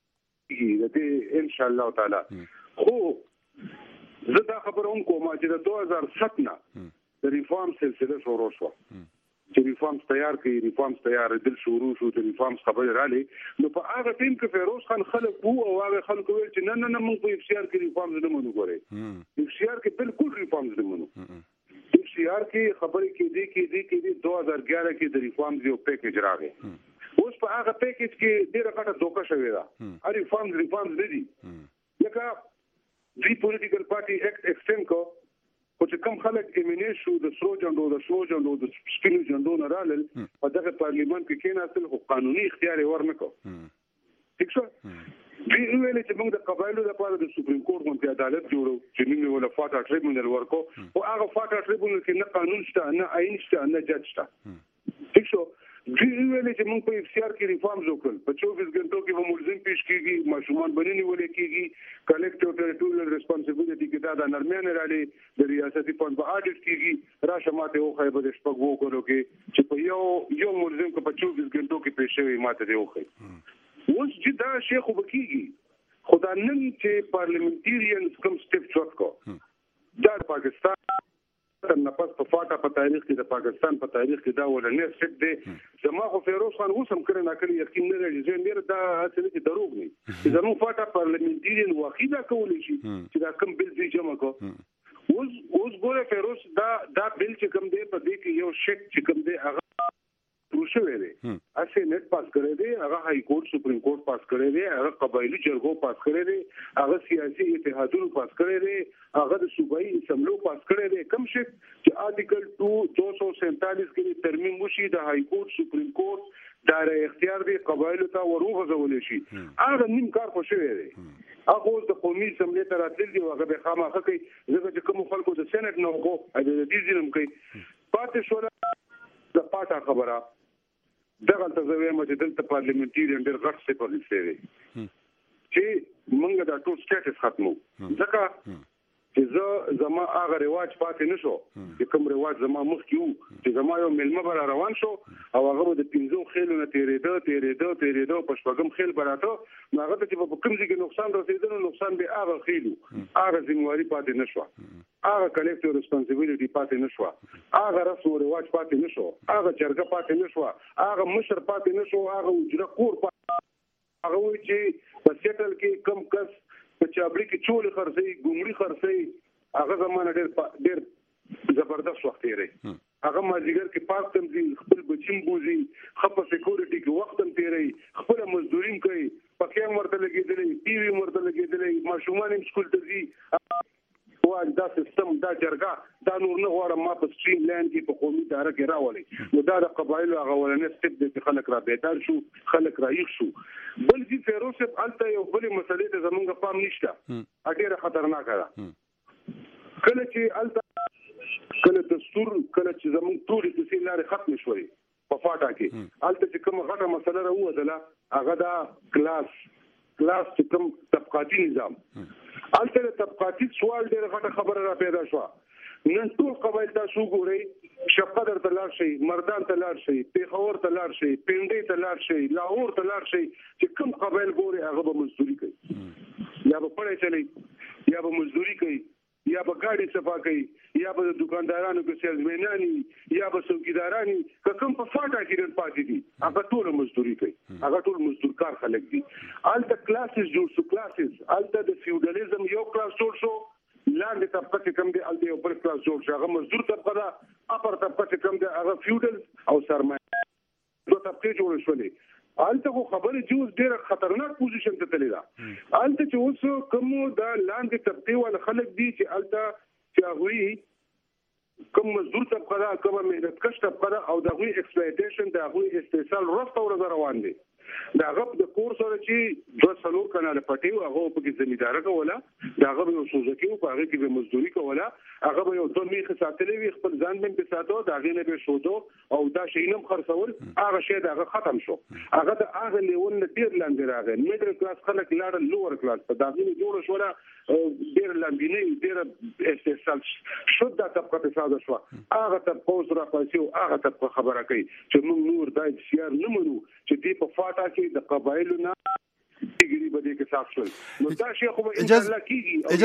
دې ان شاء الله تعالی. خو زه دا خبره هم کوم چې د 2007 نه د ریفارم سلسله شروع شو، چې ریفارمز تیار کړي، ریفارمز تیار دل شروع شو، د ریفارمز خبره را لې نو په هغه ټیم کې فیروز خان خلک وو او هغه خلک ویل چې نه موږ په افسیار کې ریفارمز نه منو. ګورې افسیار کې بالکل ریفارمز نه منو.
سی آر کې خبرې کې 2011 کې د ریفارمز یو پیکیج راغی. اوس په هغه پیکیج کې ډېره غټه دوکه شوې ده. هر ریفارمز نه دي لکه دی پولیټیکل پارټي ایکټ ایکسټند کو خو چې کوم خلک ایمینیټ شو د سرو جنډو د سپینو جنډو نه رالل په دغه پارلیمان کې کېناستل خو قانوني اختیار یې ورنکړ. ٹھیک شو دوی ویل چې موږ د قبایلو لپاره د سپریم کورټ غونډه عدالت جوړو چې موږ ولا فاټا ټریبونل ورکو او هغه فاټا ټریبونل کې نه قانون شته نه آئین شته نه جج شته. ٹھیک شو دوی ویل چې موږ په اف سی آر کې ریفارمز وکړل په 24 غنټو کې به ملزم پیش کیږي ماشومان بننی ولې کیږي کلیکټیو ټریټوریال ریسپانسیبিলিټي کې دا نرمیان رالي د ریاستي فند په اډیټ کیږي راشه ماته او خیبه د شپږ وکړو کې چې په یو ملزم کو په 24 غنټو کې پیش شوی ماته دی اوخی. اوس چې دا شیخ وبکیږي خدای نن چې پارلیمنټریانز کوم سټیپ چوت کو دا پاکستان نه پس په فاټا په تاریخ کې د پاکستان په تاریخ کې دا ولنې سټیپ دی. زما خو فیروز خان اوس هم کړی نه کړی یقین نه لري چې ډیر دا اصلي کې دروغ نه چې زموږ فاټا پارلیمنټریان واخیدا کولی شي چې دا کوم بل دی جمع کو. اوس ګوره فیروز دا بل چې کوم دی په دې کې یو شک چې کوم دی هغه شوی دی اسی نیټ پاس کړی دی هغه های کورټ سپریم کورټ پاس کړی دی هغه قبایلی جرګو پاس کړی دی هغه سیاسي اتحادونو پاس کړی دی هغه د صوبایي اسمبلیو پاس کړی دی کوم شي چې آرټیکل 247 کې ترمیم وشي د های کورټ سپریم کورټ دار اختیار دی قبایلو ته وروغځول شي هغه نیم کار خو شوی دی. هغه د قومي اسمبلی ته راتلل دی هغه به خامخه کوي ځکه چې کوم خلکو د سېنات نه وکړو د دې ځینم کوي پاتې شو د پاټا خبره دغه تزویم چې دلته پارلیمنټریان ډېر غټ څه پولیسي دی چې موږ دا ټول سټیټس ختمو ځکه چې زما هغه رواج پاتې نشو چې کوم رواج زما مخ کیو چې زما یو ملمه بر روان شو او هغه د 15 خېلو نه تیرېدو په شپږم خېل براته هغه ته چې په کوم ځای کې نقصان رسیدنو نقصان به هغه خېلو هغه ذمہواری پاتې نشو هغه کلیکټیو ریسپانسیبিলিټي پاتې نشو هغه رسم او رواج پاتې نشو هغه چرګه پاتې نشو هغه مشر پاتې نشو هغه اجره کور هغه چې په سیټل کې کم کس په چابړي کې چول خرڅي ګمړي خرڅي هغه زمانه ډېر زبردست وخت یې هغه مازیګر کې پاک تم دي خپل بچیم بوزي خپل سکیورټي کې وخت تم تیری خپل مزدورین کوي پکې مرته لګېدلې ټي وي مرته لګېدلې ماشومان هم سکول ته ځي واج دا سیستم دا جرګه دا نور نه غواړم ما په سټریم لاین کې په قومي دایره کې راولي نو دا د قبایلو هغه ولنې سټیپ دي چې خلک را بیدار شو خلک را یښ شو. بل چې فیروز صاحب الته یو بل مسلې ته زمونږ پام نشته ډېره خطرناکه ده کله چې الته کله دستور کله چې زمونږ ټولې کیسې لارې ختم شوې په فاټا کې الته چې کومه غټه مسله راووتله هغه دا کلاس چې کوم طبقاتي نظام الته طبقاتي سوال ډېر غټه خبره را پیدا شو نن ټول قبایل تاسو ګورئ شپقدر ته لاړ شي مردان ته لاړ شي پیښور ته لاړ شي پنډۍ ته لاړ شي لاهور ته لاړ شي چې کوم قبایل ګوري هغه به مزدوري کوي یا به پړې چلی یا به مزدوري کوي یا به ګاډي صفا کوي یا به دکاندارانو کې سیلزمنانی یا به څوکیدارانی کوم په فاټا کې پاتې دي هغه ټول مزدوري کوي هغه ټول مزدور کار خلک دي الته کلاسز جوړ شو کلاسز الته د فیوډالیزم یو کلاس جوړ شو لاندې طبقه چې کوم دی الته یو بل کلاس جوړ شو هغه مزدور طبقه ده اپر طبقه چې کوم دی هغه فیوډل او سرمایه دوه طبقه جوړ شولې الته خو خبره جوز ډېر خطرناک پوزیشن ته تللی ده الته چې اوس کوم د لاندې طبقه ول خلک دي چې الته چې هغوی کوم مزدور طبقه ده کوم مهنت کش طبقه ده او د هغوی ایکسپلایټیشن د هغوی استحصال ورځ ورځ روان دي دا غب د کور سره چې 2 کانال پټیو هغه په کې زمیندار کوله دا غب یو سوزکیو په هغه کې به مزدوري کوله هغه به یو دوه میخه ساتلې وي خپل ځان باندې ساتو دا غینه به شودو او دا شینم خرڅول هغه شی دا ختم شو هغه د هغه لیول ډیر لاندې راغی میډل کلاس خلک لاړ لوور کلاس په داغینه جوړ شو ډیر لاندې ډیر استحصال شو دا طبقه ساده شو هغه طبقه سره پاسیو هغه طبقه خبره کوي چې موږ نور دای سیار نه منو چې دی په فاټا کې د قبایلو نه ډیګری بده کې صاف شول نو دا شی خو ان شاء الله کیږي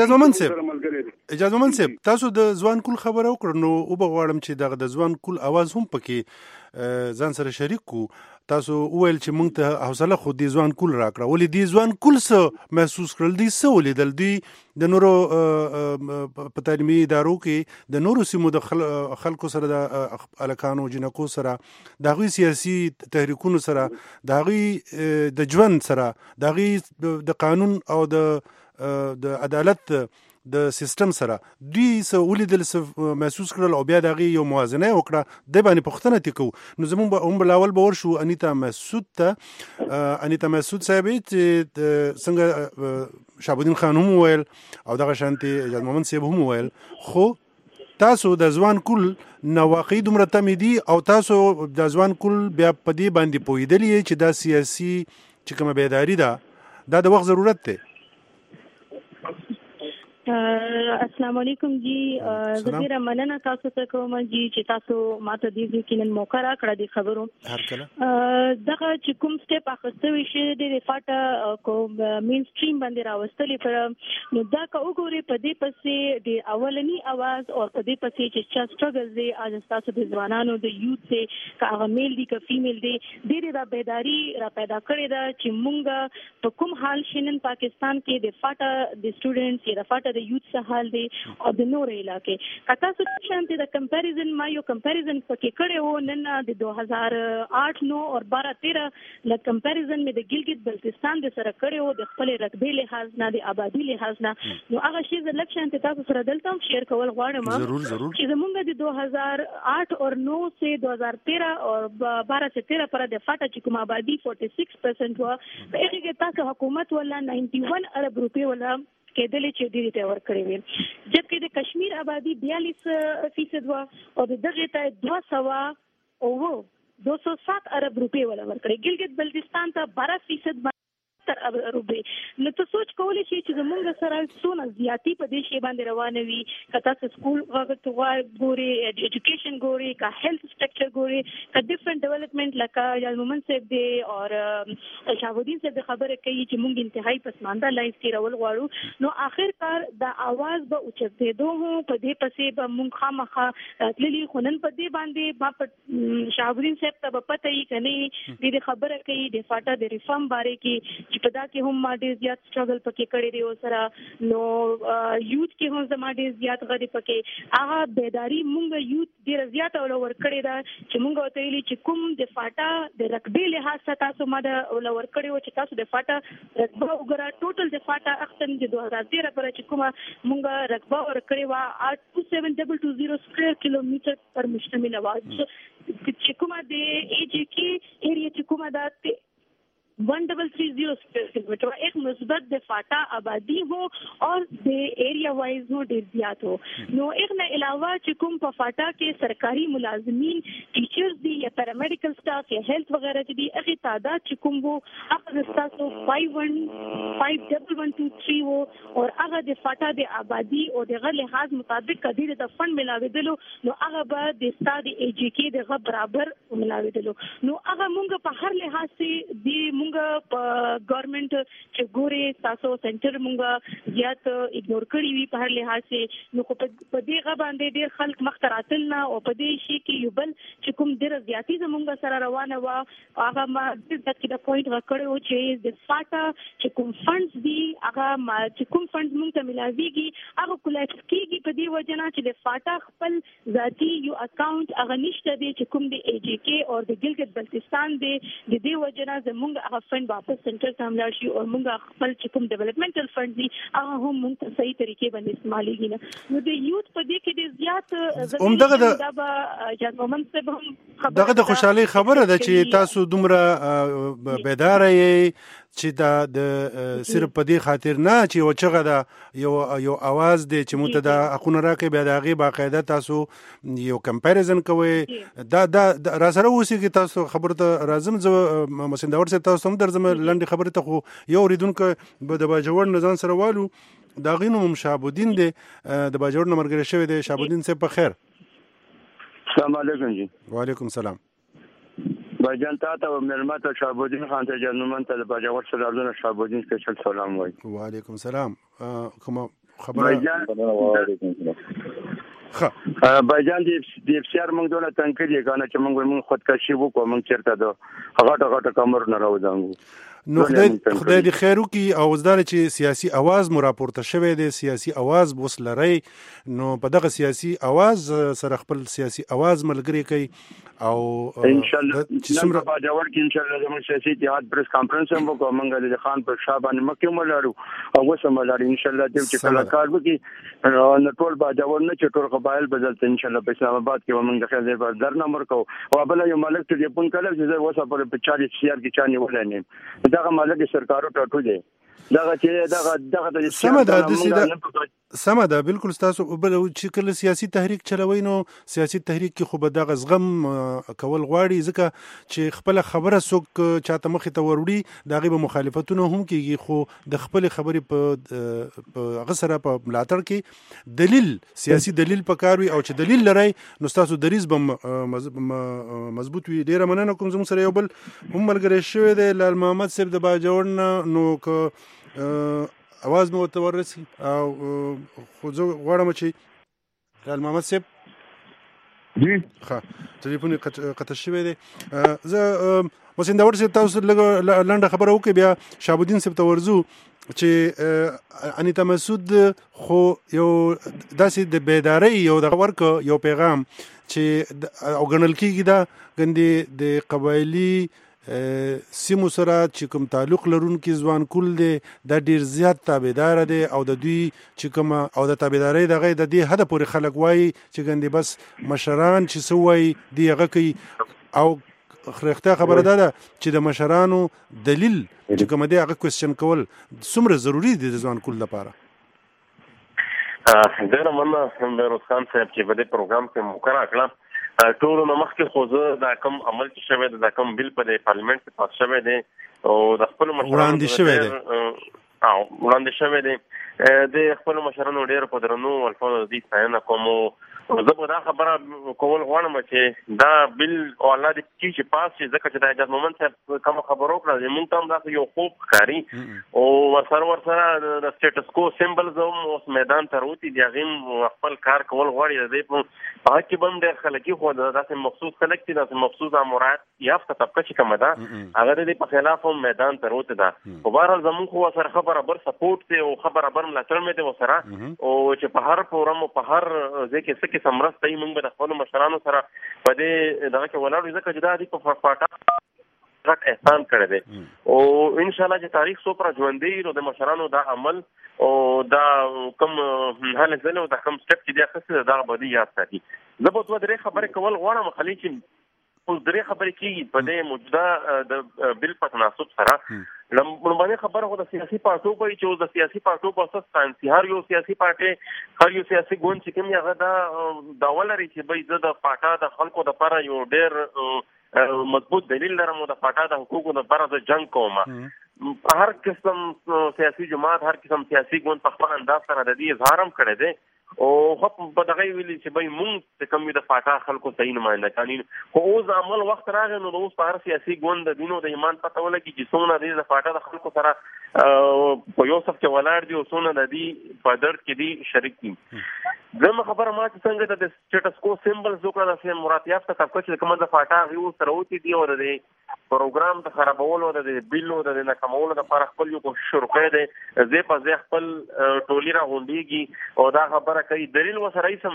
اجازه من صاحب تاسو د ځوان کول خبره وکړ نو او بغواړم چې د ځوان کول आवाज هم پکې ځان سره شریک کو تاسو وویل چې موږ ته حوصله خو دې ځوان کول راکړه، ولې دې ځوان کول څه محسوس کړل؟ دې څه ولیدل؟ دې د نورو په تعلیمي ادارو کې د نورو سیمو د خلکو سره د هلکانو جنکو سره د هغوی سیاسي تحریکونو سره د هغوی د ژوند سره د هغوی د قانون او د عدالت د سیستم سره دوی څه ولیدل، څه محسوس کړل او بیا د هغې یو موازنه یې وکړه، دی باندې پوښتنه ترې کوو. نو زموږ به هم بلاول به ورشو انیتا مسعود ته. انیتا مسعود صاحبې چې څنګه شهابالدین خان هم وویل او دغه شانتې ایجاد محمد صاحب هم وویل، خو تاسو د ځوان کول نه واقعي دومره تمې دي او تاسو د ځوان کول بیا په دې باندې پوهېدلي یې چې دا سیاسي چې کومه بیداري ده دا د وخت ضرورت دی.
السلام علیکم جی، زه ډیره مننه تاسو ته کوم جی چې تاسو ماته دې کې نن موقع راکړه د خبرو. دغه چې کوم سټیپ اخیستل شي د فاټا کو مین سټریم باندې راوستلې پر نو دا که وګوري په دې پسې د اولنی आवाज او په دې پسې چې چا سټرګل دی اج تاسو د ځوانانو د یوث سے که هغه میل دي که فیمیل دي ډیره را بیداری را پیدا کړې ده چې مونږ په کوم حال شینن پاکستان کې د فاټا د سټوډنټس یا د فاټا یوث څه حال دی او د نور علاقې کتا څه شانتي د کمپیریزن ما یو کمپیریزن پکې کړی وو نن د 2008 9 او 12 13 ل کمپیریزن مې د ګلګت بلتستان د سره کړی وو د خپل رقبې لحاظ نه د آبادی لحاظ نه. نو هغه شی د لکشن ته تاسو سره دلته هم شیر کول غواړم
ضرور
چې زمونږ د 2008 اور 9 سے 2013 اور 12 سے 13 پر د فاټا چې کوم آبادی 46% و په هغه کې تاسو حکومت ولا 91 ارب روپے ولا کېدلې چې ډېری ته ورکړې وي، جبکې د کشمیر آبادی 42% و او دغه ته 207 ارب روپے ولا ورکړې. ګلګت بلتستان ته 12% روپے. نو ته سوچ کولی شي چې زمونږ سره څونه زیاتی په دې شی باندې روانه وي، کته سکول ګوري، ایجوکیشن ګوري، کا هیلث سټرکچر ګوري، کا ډیفرنٹ ډیولپمنٹ لکه یال مومن صاحب دی او شهابالدین صاحب خبره کوي چې مونږ انتهایی پسمانده لایف کې رول غواړو. نو اخر کار د आवाज به اوچته دوه په دې پسې به مونږ خامخا تللی خونن په دې باندې ما په شهابالدین صاحب ته پته یې کني دې خبره کوي د فاټا د ریفارم باره کې چې په دا کې هم ما ډېر زیات سټرګل پکې کړی دی او سره نو یوث کې هم زما ډېر زیات غړي پکې هغه بیداری مونږ یوث ډېر زیات ولور کړی دا چې مونږ وته ویلي چې کوم د فاټا د رقبې لحاظ څخه تاسو ما د ولور کړی و چې تاسو د فاټا رقبه وګړه ټوټل د فاټا اختن د 2013 پر چې کومه مونږ رقبه ور کړی و 82720 سکوير کیلومتر پر مشتمل و چې کومه د ایج کې ایریا چې کومه د 1330 किलोमीटर एक मुस्बत दे फाटा आबादी हो और दे एरिया वाइज हो ढेर ज्यादा हो. नो एक न अलावा चिकुम पफाटा के सरकारी मुलाजमीन टीचर्स भी या पैरामेडिकल स्टाफ या हेल्थ वगैरह की भी अगी तादाद चिकुम वो अगस्ता सो 515123 हो और अगर दे फाटा दे आबादी और दे गल लिहाज मुताबिक कदीर द फंड मिलावे दिलो नो अगर बाद दे स्टा दे एजीके दे बराबर मिलावे दिलो. नो अगर मुंगा पे हर लिहाज से दी गवर्नमेंट چې ګوري تاسو سنټر مونږه زیات اګنور کړی وی په هر لحاظ سي نو په دې غ باندې ډېر خلک مختراتل نه او په دې شي کې یو بل چې کوم ډېر زیاتی زمونږ سره روانه وا هغه ما د دغه پوینټ ورکړو چې د فاټا چې کوم فندز دي هغه ما چې کوم فندز مونږ ته ملاويږي هغه کولیکټ کیږي په دې وجنه چې د فاټا خپل ذاتی یو اکاونټ هغه نشته دی چې کوم د ای جی کې او د ګلګت بلتستان دی د دې وجنه زمونږ هغه فند واپس سنټر ته حمله شي او موږ خپل چې کوم ډیولپمنټل فند دي هغه هم موږ ته صحیح طریقې باندې استعمالېږي نه. نو د یوث په دې کې د زیات همدغه د مومن صاحب هم
دغه د خوشحالي خبره ده چې تاسو دومره بیدار یې چې دا د صرف په دې خاطر نه چې یو چغه ده یو आवाज دی چې موږ ته د حقونه راکې بیا د هغې باقاعده تاسو یو کمپیریزن کوئ دا را سره اوسي کې تاسو خبره ته راځم زه مسنداور صاحب تاسو هم درځم لنډې خبرې ته خو یو اورېدونکی به د باجوړ نه ځان سره والو د هغې نوم شهابالدین دی د باجوړ نه ملګری شوی دی. شهابالدین صاحب په خیر.
السلام علیکم جی.
وعلیکم السلام.
بایجان تا ته مېلمه ته شهابالدین خان ته جنومن ته د باجوړ سره ارزونه شهابالدین سپیشل سلام وایي.
وعلیکم السلام. کوم خبره
بایجان د افسر موږ دونه تنکړي کنه چې موږ خودکشي وکړو موږ چیرته د غټه کمر نه راوځو
نو خدای دې خیر وکړي او زدار چې سیاسي आवाज مو راپورته شوی دی سیاسي आवाज بوس لري نو په دغه سیاسي आवाज سره خپل سیاسي आवाज ملګری کوي او
ان شاء الله چې په جوړ کې ان شاء الله زموږ سیاسي اتحاد پریس کانفرنس هم وکړو موږ د خان پر شابان مکه ملارو او وسم لري ان شاء الله چې کله کار وکړي نو ټول با جوړ نه چې ټول قبایل بدلته ان شاء الله په اسلام آباد کې موږ د خیر پر درنه مرکو او بل یو ملک ته پون کله چې وسه پر 40 سیار کې چاني ولنه دغه مالک سرکارو ټاټو دي دغه چې دغه
سمه ده بالکل تاسو بل چې کله سیاسي تحریک چلوي نو سیاسي تحریک کې خو به دغه زغم کول غواړي ځکه چې خپل خبره څوک چاته مخې ته وروړي دغه به مخالفتونه هم کیږي خو د خپل خبرې په غسره په ملاتړ کې دلیل سیاسي دلیل پکاروي او چې دلیل لري نو تاسو دریز به مضبوط وي ډیره مننه کوم زموږ سره یو بل هم ملګری شوی دی لال محمد صاحب د باجوړ نو आवाज مو ته ورسي او خو زه غواړم چې لال محمد صاحب
جی
ټلیفون قطع شوی دی زه وسنده ورسې تاسو لنډه خبره وکړئ بیا شهابالدین صاحب ته ورځو چې انیتا مسعود خو یو داسې د بیدارۍ یو د ورک یو پیغام چې او ګڼل کېږي دا ګندې د قبایلي سیمو سره چې کوم تعلق لرونکي ځوان کول دي د ډیر زیات تابعدار دي او د دوی چې کوم او د تابعداري دغه د دې حد پورې خلک وایي چې ګندې بس مشران چې سوي دی هغه کوي او خرخته خبره ده چې د مشرانو دلیل چې کوم دی هغه کوېسچن کول څومره ضروری دي د ځوان کول لپاره
ډېر مننه بیروز خان صاحب چې په دې پروګرام کې مقرره کړم ټول نو مخکې خو زه دا کوم عمل چې شوی دی دا کوم بل په پارلیمنت کې پاس شوی دی او د خپل
وړاندې
شوی دی د خپل مشرانو ډېر په درنو الفاظو دي ستاینه کوم زه په دا خبره کول غواړم چې دا بل او الله دې چې پاس شي ځکه چې د اجازه مومند صاحب کوم خبرو کړه موږ ته هم دا یو خوب ښکاري او ورسره د سټیټس کو سیمبلز هم اوس میدان ته راوتي دي هغه خپل کار کول غواړي د په هغه کې هم ډېر خلک خو داسې مخصوص خلک دي داسې مخصوص امورات یافته طبقه چې کومه ده هغه دې په خلاف هم میدان ته راوتي ده خو بهرحال زموږ خو سره خبره بر سپورټ دی او خبره بر ملاتړ مې دی ورسره او چې په هر پروګرام او په هر ځای کې څه سمرسته یې موږ د خپلو مشرانو سره په دې دغه کې ولاړو ځکه چې دا دې په پاټا غټ احسان کړی دی او انشاءالله چې تاریخ څومره ژوندی نو د مشرانو دا عمل او دا کوم هله ځله او دا کوم سټپ چې دی اخیستی دا به دې یاد ساتي زه به دوه درې خبرې کول غواړم خلي چې اوس درې خبرې کېږي په دې موجوده د بل په تناسب سره لومړنۍ خبره خو د سیاسي پارټو په چې اوس د سیاسي پارټو په اساس ساینسي هر یو سیاسي پارټي هر یو سیاسي ګوند چې کوم هغه دا داوا لري چې به زه د پاټا د خلکو دپاره یو ډېر مضبوط دلیل لرم او د پاټا د حقوقو دپاره د جنګ کوم هر قسم سیاسي جماعت هر قسم سیاسي ګوند په خپل انداز سره د دې اظهار هم کړی دی او خو په دغه ویلي چې به مونږ چې کوم د پاټا خلکو صحیح نماینده کاني خو اوس عمل وخت راغی نو اوس په هر سیاسي ګوند د دینو د ایمان پته ولګي چې څومره د پاټا د خلکو سره په یو صف کې ولاړ دي او څومره د دې په درد کې دي شریک دي زما خبره ما چې څنګه د سټیټس کو سیمبلز وکړه د مراد یافته طبقه چې کومه د پاټا غو سره وتی دي او د پروګرام د خرابولو د بیلو د ناکامولو لپاره خپل یو کوشش شروع کړی دی زه په ځای خپل ټولي راغونډيږي او دا خبره کوي دلیل وسره یې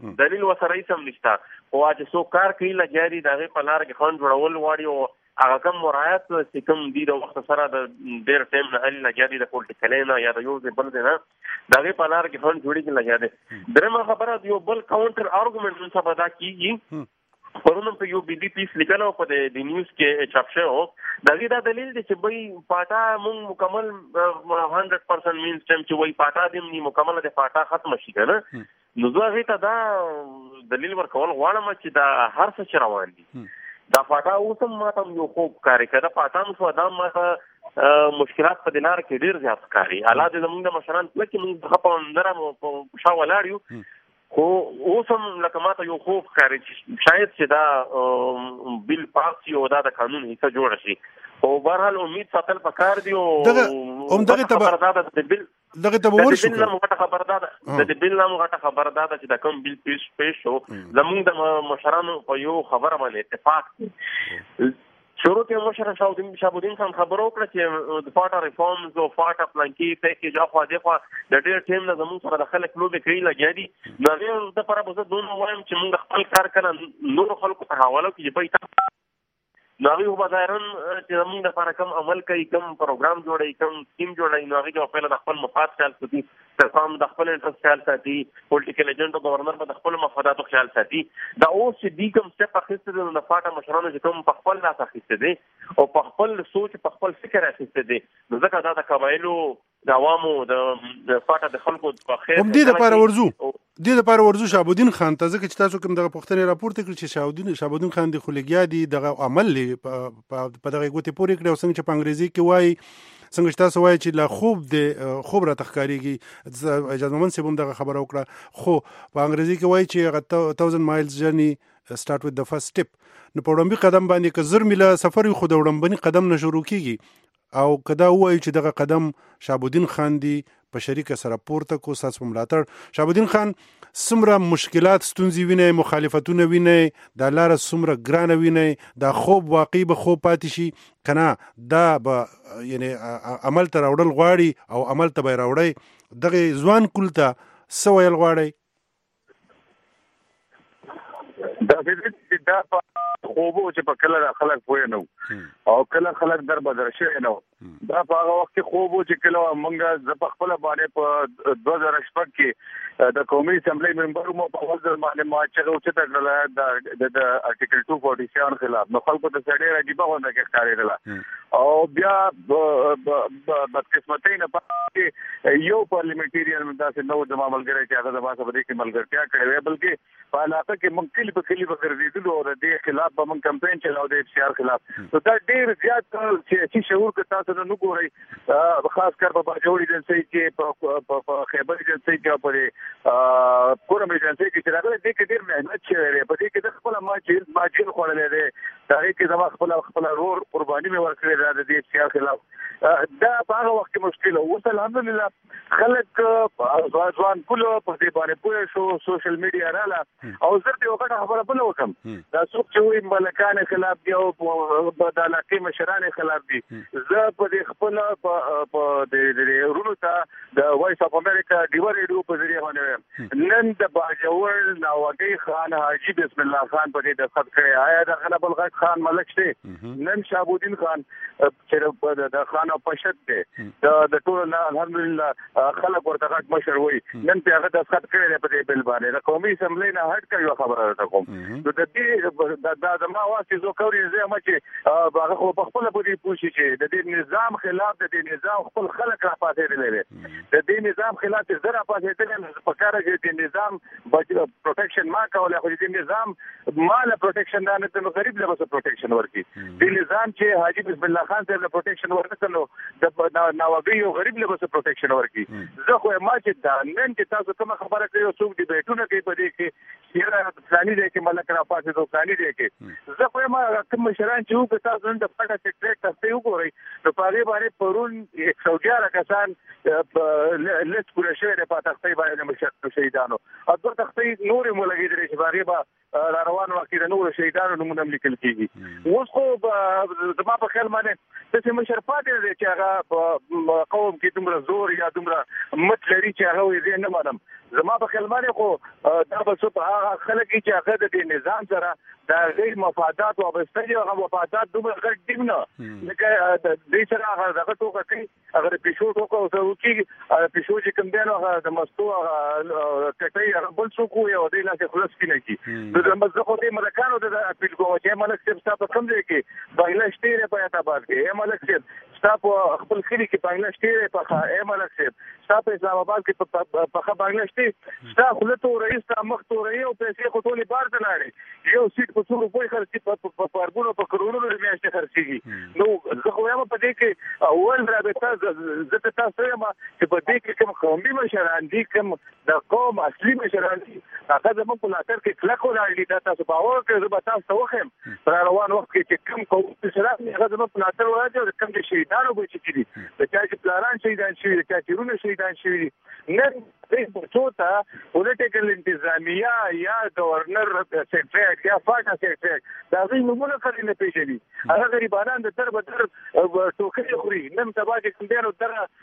سم نشته او چې څو کار کوي لګیاري دغه په لار کې خان جوړول واړي او هغه کوم مرایت چې کوم دي د وخت سره د ډېر ټایم نه هلي لګیاري د پولیټیکل نه یا د یو بل نه دغه په لار کې خان جوړیږي لګیاري درېمه خبره یو بل کاونټر ارګومنټ څه پدا کیږي پرونم په یو بي ډي پیس لیکلو په د نیوز کې چاپ شوی دغه دا دلیل دی چې به پاټا مونږ مکمل 100% مینز ټایم چې وای پاټا دې نی مکمل د پاټا ختم شي کنه نو زه هغه ته دا دلیل ورکول غواړم چې دا هر څه روان دي دا پاټا اوسم ماته یو خوب کاری کړه پاټا مو دا ماته مشکلات په دینار کې ډیر زیات کاری اعلی د زمونږ د مشران لکه موږ په اندره په شاولاړیو خو اوسم لکه ماته یو خوب کاری شاید چې دا بل پاس یو دا د قانون حصہ جوړ شي او بهرحال امید ساتل پکار دی او
دغه ته ورشو
د بل نام غټه خبره ده چې د کوم بل پیش شو زمونږ د مشرانو په یو خبره باندې اتفاق شروع کې مشر شهابالدین خان خبرو کړه چې د فاټا ریفارمز او فاټا پلانکی پیکیج اخوا دغه د ډېر ټیم نه زموږ سره د خلک لوبې کوي لګیا دي نو د لپاره به زه دومره وایم چې موږ خپل کار کړه نور خلکو ته حواله کړي په نو هغه په ظاهرن چې زموږ لپاره کوم عمل کوي کوم پروګرام جوړي کوم ټیم جوړي نو هغه په خپل د خپل مفاد خیال ساتي ترڅو د خپل انټرست خیال ساتي پولیټیکل ایجنټ او گورنر په خپل مفاداتو خیال ساتي دا اوس چې دی کوم څه په خسته د فاټا مشرانو چې کوم په خپل لاس اخیسته دي او په خپل سوچ په خپل فکر اخیسته دي نو ځکه دا د قبایلو د عوامو د فاټا د خلکو په خیر
هم دې لپاره ورزو شهابالدین خان ته ځکه چې تاسو کوم دغه پوښتنه راپورته کړی چې شهابالدین خان د خلګیا دی دغه عمل په دغه ګوتې پورې کړی او څنګه چې په انګریزي کې وایي څنګه چې تاسو وایي چې لا خوب را تخکاریږي اجازه مند سیبم دغه خبره وکړه خو په انګریزي کې وایي چې 1000 miles journey start with the first step نو په وړاندې قدم باندې که 1000 میله سفر خو د وړاندې قدم نه شروع کیږي او کدا وایي چې دغه قدم شهابالدین خان دی په شریکه سره پورته کو ساس ملاتړ شهابالدین خان سمره مشکلات ستونزې ویني مخالفتونه ویني د لار سمره ګران ویني د خوب واقعي به خوب پاتې شي کنه دا به یعنی عمل ته راوړل غواړي او عمل ته به راوړي دغه ځوان کولته سویل غواړي
دا خوبو چې په کله خلک پوه نه او کله خلک در بدر شي نه دا په هغه وخت کې خوبو چې کله مونږه ز په خپل باندې په 2006 کې د قومي اسمبلی ممبر مو په وزر باندې ما چې او چې تل د ارټیکل 247 خلاف نو خلکو ته سړی راځي په ونه کې ښکارېدل او بیا بدقسمتۍ نه پاتې یو پارلیمنټریان داسې نو د ملګری چې هغه د باسه بری کې ملګرتیا کړې وي بلکې په علاقه کې مونږ کلی په ګرځېدلو او د خلاف به مونږ کمپاین چلاو د FCR خلاف نو دا ډېر زیات چې شعور کې تاسو نه ګورئ خاص کر په باجوړي جنسي کې په خیبر جنسي کې په کورم جنسي کې چې راغلي دې کې ډېر مهنت شوی په دې کې د خپل ماجل خورلې ده تاریخ کې زما خپل رور قرباني مې ورکړې ده د FCR خلاف دا په هغه وخت کې مشکل او الحمدلله خلک ځوان کله په دې باندې پوه شو سوشل میډیا رااله او زه دې وکړه خبره بل وکم دا څوک چې وي ملکان خلاف دی او په د علاقې مشران خلاف دي زه په دې خپل په دې رونو ته د وایس اف امریکا ډیور ریډیو په ذریعہ باندې نن د باجوړ ناوګي خان حاجی بسم الله خان په دې دخل کړی آیا د غلب الغ خان ملک شته نن شهابالدین خان چې د خان او پشت دی د ټول الحمدلله خلک ورته غټ مشر وي نن په هغه دخل کړی په دې بل باندې د قومي اسمبلی نه هټ کوي خبره راته کوم نو د دې د ما واسي زو کوري زه ما چې هغه خو په خپل پوری پوښي چې د دې نظام خلاف د دې نظام خپل خلک را پاتې دي د دې نظام خلاف زرا پاتې دي په کار کې د نظام پروټیکشن ما کوله خو دې نظام مال پروټیکشن نه ته غریب له بس پروټیکشن ورکی د نظام چې حاجی بسم الله خان ته پروټیکشن ورکړو د ناوګي او غریب له بس پروټیکشن ورکی زه خو ما چې دا نن چې تاسو کوم خبره کوي څوک دې بیٹونه کوي په دې کې سیاره ثاني دې کې ملک را پاتې دوه ثاني دې کې زه خو ما کوم مشران چې وو تاسو نن د پټه سیکریټ تاسو وګورئ نو په هغه باندې پرون 111 کسان لیست پوره شوی د پاتختې باندې مشر شهیدانو او د تختې نور مولګي درې چې باغې را روان وخت د نور شهیدانو نومونه لیکل کیږي اوس خو زما په خیال باندې چې مشر پاتې دی چې هغه قوم کې دومره زور یا دومره مت لري چې هغه یې نه مانم زما په خیال باندې خو دا به څه په هغه خلک چې هغه د نظام سره د غیر مفادات او بستري هغه مفادات دومره غټ دي نه لکه د دې سره هغه دغه ټوکه کوي هغه پیشو ټوکه او څوکي پیشو چې کوم دی نو هغه د مستو کټي هغه بل څوک یو دی لا خلاص کینې کی د مزخو دې ملکانو د اپیل کوم چې ملک صاحب تاسو کوم دی کې بنگلاديش ته په اعتبار کې ملک صاحب تاسو خپل خلي کې بنگلاديش ته په ملک صاحب تاسو اسلام آباد کې په بنگلاديش ته تاسو خلته رئیس ته مخ تو رہی او پیسې خو ټولې بار ته لاړې یو سیټ په 100 روپۍ خرڅي په پارګونو په کرونو د میاشتې خرڅيږي نو زه خو یم په دې کې اول رابطه زه تاسو یم چې په دې کې کوم قومي مشران دي کوم د قوم اصلي مشران دي هغه زموږ په لاتر کې کلک ولاړ دي تاسو باور کوئ زه به تاسو ته وخم پر روان وخت کې چې کوم قوم مشران هغه زموږ په لاتر ولاړ دي کوم چې شهیدانو به چې دي د چا چې پلانان شهیدان شوي د چا چې رونه شهیدان شوي نن څو ته پولیټیکل انتظامیه یا گورنر سیکریټریټ یا فاټا سیکریټریټ دا غي نمونه کړی نه پیژني هغه غریبانان د تر بدر ټوکې خوري نن سبا چې کوم دیانو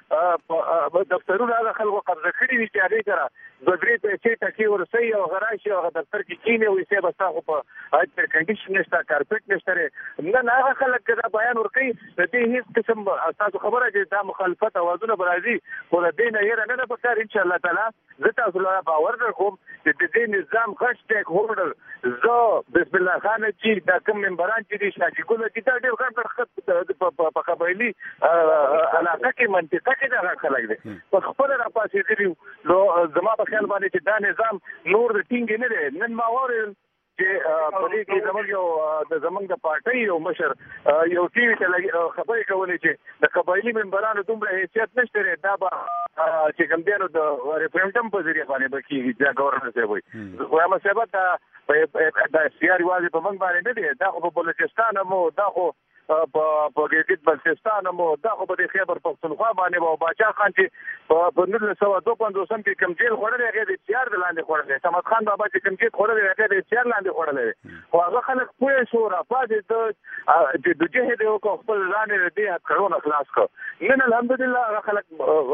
تر دفترونه هغه خلکو قبضه کړی وي چې هغه سره د درې پیسې ټکی ورسي او غراشي او دفتر کې کینې وي چې بس تاسو په اټ کنډیشن نشته کارپټ نشته نن هغه خلک دا بیان ورکوي د دې هیڅ قسم تاسو خبره چې دا مخالفت اوازونه برازي خو د دې نه یې نه پکار ان شاء الله تعالی زه تاسو له باور درکوم چې د دې نظام غټ ټیک هولډر زه بسم الله خان چې دا کوم ممبران چې دي شاکي ګل چې دا ډېر غټ خط په قبایلی علاقه کې منطقه کې دا خلک دي په خپل را پاسې دي نو زما په خیال باندې چې دا نظام نور د ټینګ نه لري نن ما وره چې په دې کې زمونږ د پارټي یو مشر یو ټي وي ته خبرې کولې چې د قبایلی ممبرانو دومره حیثیت نشته دا به چې کوم دیانو د ریفرنډم په ذریعہ باندې بکیږي دا گورنر صاحب وي خو هم سبا دا سیاري واځي په موږ باندې نه دی دا خو په بلوچستان مو دا خو په ګیټ بلوچستان مو دا خو په خیبر پختونخوا باندې او باچا خان چې په 1952 کې کوم جیل خوړلې هغه د سیار د لاندې خوړلې سمد خان بابا چې کوم جیل خوړلې هغه د سیار لاندې خوړلې خو هغه خلک پوه شو را پاتې د جهاد یو خپل لاندې دې کړونه خلاص کړ نن الحمدلله هغه خلک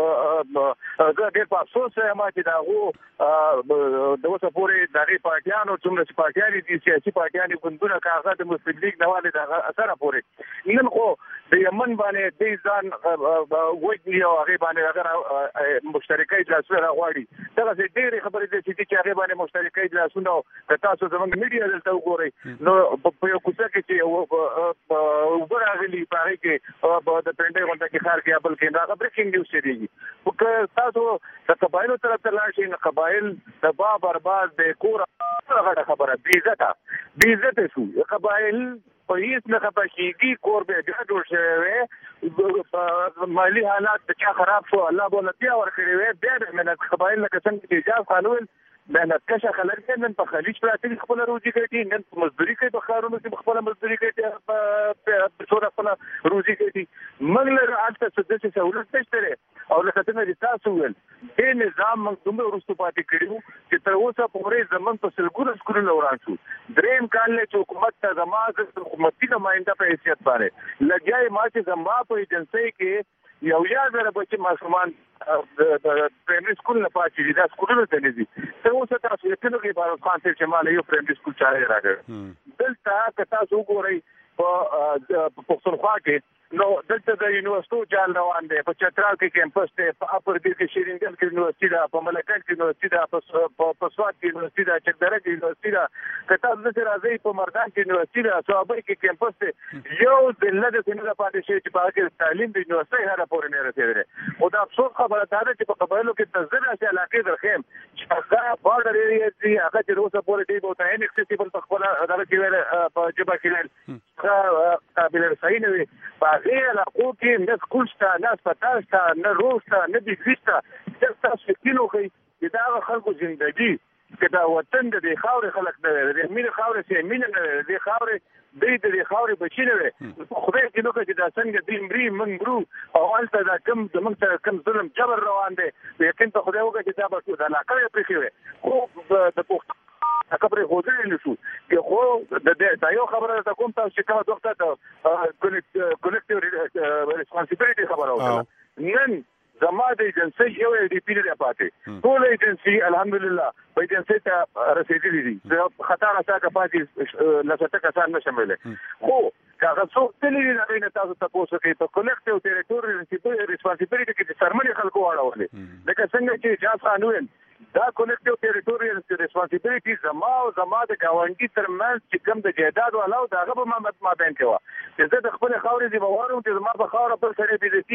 زه ډېر په افسوس یم چې دا وو د اوسه پورې د پارټیانو څومره پارټیان دي سیاسي پارټیان ګوندونه کاغذ د مسلم لیگ نه والي د اثر پورې نن خو د یمن باندې د ځان وګړي او هغه باندې اگر مشترکه اجلاسونه راغواړي دا څه ډېر خبرې دي چې هغه باندې مشترکه اجلاسونه تاسو زموږ میډیا دلته وګورئ نو په یو کوڅه کې چې وګورئ په هغه کې د پنډه غونډه کې خار کې ابل کې دا بریکینګ نیوز چریږي او تاسو د قبایلو طرف ته لاړ شئ نو قبایل د با برباد د کور هغه خبره بیزته شو قبایل په هیڅ نه خپشيږي کور به جوړ شوی مالی حالات د چا خراب شو الله بولتیا ورکړي وي بیا د منځ قبایل لکه څنګه چې اجازه قانون مهنت کشه خلک نن په خلیج پراته خپل روزي کوي نن مزدوري کوي په خارونو کې خپل مزدوري کوي په څوره خپل روزي کوي مګلر البته څه سہولت نشته او لکه څنګه تاسو ویل دې نظام موږ دومره ورستو پاتې کړیو چې تر اوسه پورې زمون په سلګونو سکولونو وران شو دریم کال له حکومت ته زماده حکومتي نمائنده په حیثیت باندې لګیای ما چې زما په ایجنسی کې یو یاد بچی ماشومان د پرایمري سکول نه پاتې دي دا سکولونه ته نه دي ته اوس تاسو یې کله کې بار خان ته چې مال یو پرایمري سکول چاري راغی دلته تاسو وګورئ په پښتونخوا کې نو دلته د یونیورسيټو جال روان دی په چترال کې کیمپس ته په اپر دې کې شیرینګل کې یونیورسيټي ده په ملکان کې یونیورسيټي ده په سواد کې یونیورسيټي ده چکدره کې یونیورسيټي ده کته د راځي په مردان کې یونیورسيټي ده صوابۍ کې کیمپس ته یو د لږه څنګه پاتې شي چې په هغه تعلیم د یونیورسيټي هره پورې نه رسیدل او دا افسوس خبره ده چې په قبایلو کې تزنه چې علاقې درخم چې هغه بارډر ایریا دي هغه چې اوسه پورې دی بوته ان اکسسیبل په خپل هغه کې ویل په جبا کې قابل رسائی نه وي هغه علاقو کې نه سکول شته نه هسپتال شته نه روډ شته نه بجلی شته چې تاسو کینو کوي چې دا خلکو ژوندۍ چې دا وطن د خاورې خلک نه د مینې خاورې سي مینې نه د خاورې د خاورې بچی نه وي خدای دې نو چې دا څنګه دې مري منګرو او الته دا کم د موږ سره کم ظلم جبر روان دي یقین ته خدای وکړي چې دا به ټول علاقه پرې شي خو د پښتو خبره خوځې نشو چې خو د یو خبره ته کوم تاسو چې کومه وخت ته کولکټیو ریسپانسیبিলিټي خبره وکړه نن زما د ایجنسی یو ډی پی نه پاتې ټول ایجنسی الحمدلله په ایجنسی ته رسیدلې دي خطا راځه پاتې لسته کسان نشمله خو کاغذ څو تللی نه تاسو تاسو کې په کولکټیو ټریټوري ریسپانسیبিলিټي کې سرمنې خلکو واړولې لکه څنګه چې جاز قانون دا کولکټیو ټریټوریال ریسپانسیبিলিټي زما د گاونډي ترمنځ چې کوم د جیداد والاو دا غو ما بین کوا چې زه د خپل خاورې دی ووارم چې زما په خاور پر سره بي دي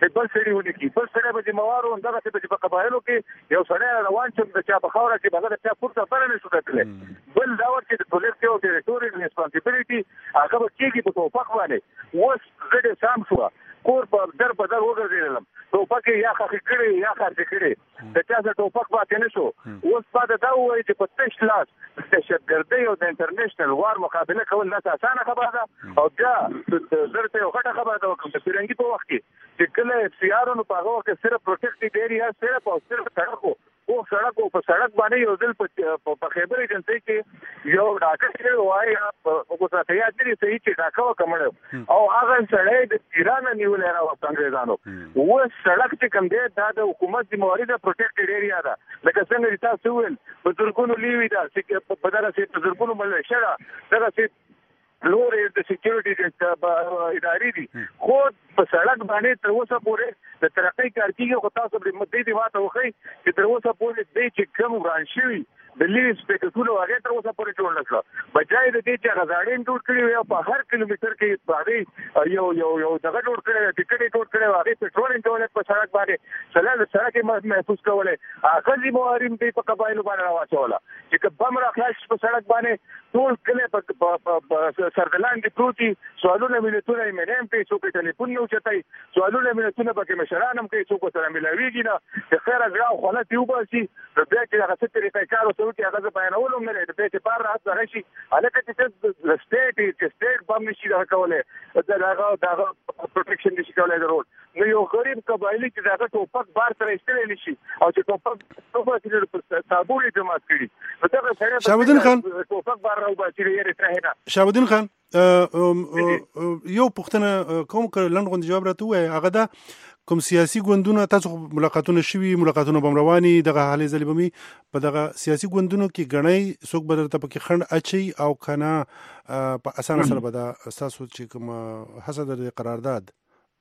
بل سړي ونی کی بل سړي به موارو دغه څه په قبایلو کې یو سړی روان چې د چا په خوره کې هغه د چا پورته پر نه شو کتلې بل دا ورته د پولیس او ټریټوري ریسپانسیبিলিټي هغه کېږي په توفق باندې اوس زه سام شو کور په در وګرځیدلم توفق یا خخ کړي یا خرڅ کړي د چا څه توفق پاتې نشو اوس پاتې دا وایي چې په تش لاس د دهشتګردۍ او د انټرنیشنل وار مقابله کول نه اسانه خبره ده او دا درته یو غټه خبره ده کوم چې فرنګي په وخت کې چې کله سیارونو په هغه وخت صرف پروټیکټډ ایریا صرف او صرف سړکو او سړکو په سړک باندې یو ځل په خیبر ایجنسی کې یو ډاکټر چې وایي په کوڅه یاد لري صحیح چې ډاکو کمړ او هغه سړی د ایران نیول را و انګریزانو و سړک چې کوم دی دا د حکومت د موارد پروټیکټډ ایریا ده لکه څنګه چې تاسو ویل بزرګونو لیوي دا چې په دغه سي بزرګونو مل شره دغه سي لورې د سکیورټي ادارې دي خو په سړک باندې تر اوسه پورې د ترقۍ کار کیږي خو تاسو به مدې دی واته وخی چې تر اوسه پورې د چې کوم برانشي د لیز سپیکټونو هغه تر اوسه پورې جوړ نشو بجای د دې چې غزاړین ټوټ کړی وي په هر کیلومتر کې باندې یو دغه ټوټ کړی ټیکټ ټوټ کړی هغه پټرول انټرنیټ په سړک باندې سلام سړک محفوظ کولې هغه دې مواریم په قبایلو باندې راوچوله چې بم راخلاص په سړک باندې ټول کله په سردلان کې پروتي سوالونه ملتونه یې منیم په څوک ټلیفون نو چتای سوالونه ملتونه پکې مشرانم کې څوک سره ملاویږي نه چې خیر غاو خونه دیوباسي د دې کې هغه څه طریقې کار وسو چې هغه بیانولو نه لري د دې په اړه راځي شي الکه چې سټیټ بم نشي راکولې دا پروټیکشن نشي کولای ضرور نو یو غریب قبایلی چې دا ټوپک بار تر ایستل نشي او چې ټوپک په صابونې جماعت کړي دا سره
شهابالدین خان
ټوپک بار راو بچی یې ترهنه
شهابالدین خان یو پوښتنه کوم کړه لنډ جواب راته وای هغه دا کوم سیاسي ګوندونه تاسو ملاقاتونه شوي ملاقاتونه بمرواني دغه حالې ظلمي په دغه سیاسي ګوندونو کې غنۍ څوک بدلته پکې خند اچي او کنه په اسانه سره به دا تاسو چې کوم حسد د قرارداد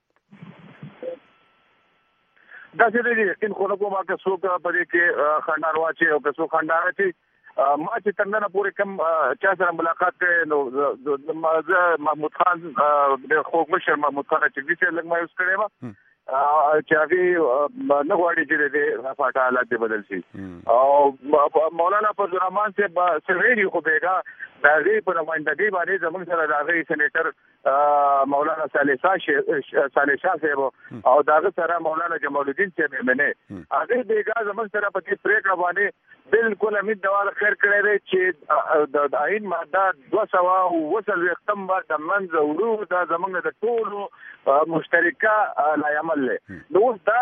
دا چې دې ان خو نه کومه که څوک په دې کې خندار واچي او که څوک خندار واچي ما چې ترنه پورې کم چا سره ملاقات کړې نو محمود خان د خوږ مشر محمود خان چې دې لږ ما یوز کړې و چې هغه نه غواړي چې د فاټا حالات بدل شي او مولانا فضل الرحمن صاحب سویری خو بیگا دا غي په نمائندګۍ باندې زموږ سره د غي سېنیټر مولانا صالح شاه صاحب او داغه سره مولانا جمال الدین صاحب منه هغه بیگا زموږ سره په دې پریکړه باندې بالکل امید دوار خیر کړی دی چې د آئین ماده 200 ختم د منځ وړو دا زموږ د ټولو مشترکه لایعمل له نو دا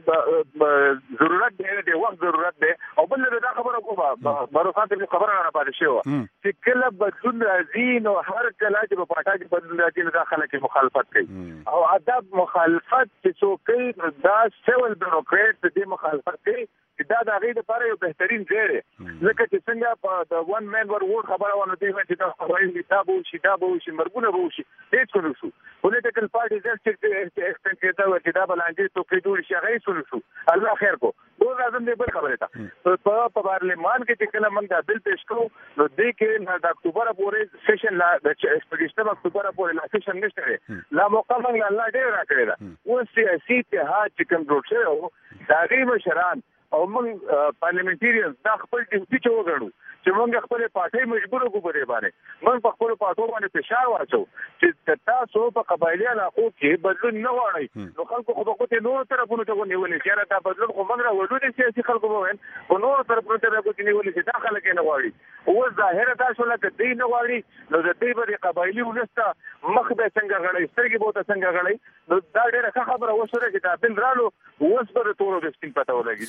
ضرورت دی د وخت ضرورت دی او بل دا خبره کومه بروخان ته خبره نه پاتې شو چې کله بدلون راځي نو هر کله چې په پټا کې بدلون راځي نو داخله کې مخالفت کوي او ادب مخالفت چې څوک دا سیول بیوروکرات دې مخالفت کوي دا د غي لپاره یو بهترین ځای دی لکه چې څنګه په د ون مین ور ووټ خبره ونه دی چې دا خبرې کتاب او شتاب او مرګونه وو شي هیڅ څه نشو پولیټیکل پارټي چې ایکسټنډ کېدا و چې دا بلانجې ته کې جوړ شي هغه څه نشو الله خیر کو نو لازم دی بل خبره ده په پارلمان کې چې کله موږ دا بل پیش کوو نو دې کې د اکتوبر پورې سیشن لا د ایکسپیډیشن اکتوبر پورې لا سیشن نشته لا موقع موږ الله دې راکړی دا او سیاسي اتحاد چې کوم جوړ شوی او دا غي مشران او موږ پارلیمنټریانز دا خپل ډیوټي چې وګړو چې موږ خپل پارټي مجبور وګورې باندې موږ په خپل پارټو باندې فشار واچو چې تاسو په قبایلی علاقو کې بدلون نه غواړئ نو خلکو خو به کوته نور طرفونو ته ونیولې چې دا بدلون خو موږ راوړو د سیاسي خلکو وویل او نور طرفونو ته راکوته نیولې چې دا خلک نه غواړي او ظاهره دا شو لکه دې نه غواړي نو د دې په قبایلی ولسته مخ به څنګه غړي سترګې به څنګه غړي نو دا ډېره خبره وسره چې دا بل رالو اوس به تورو د سپین پته ولګي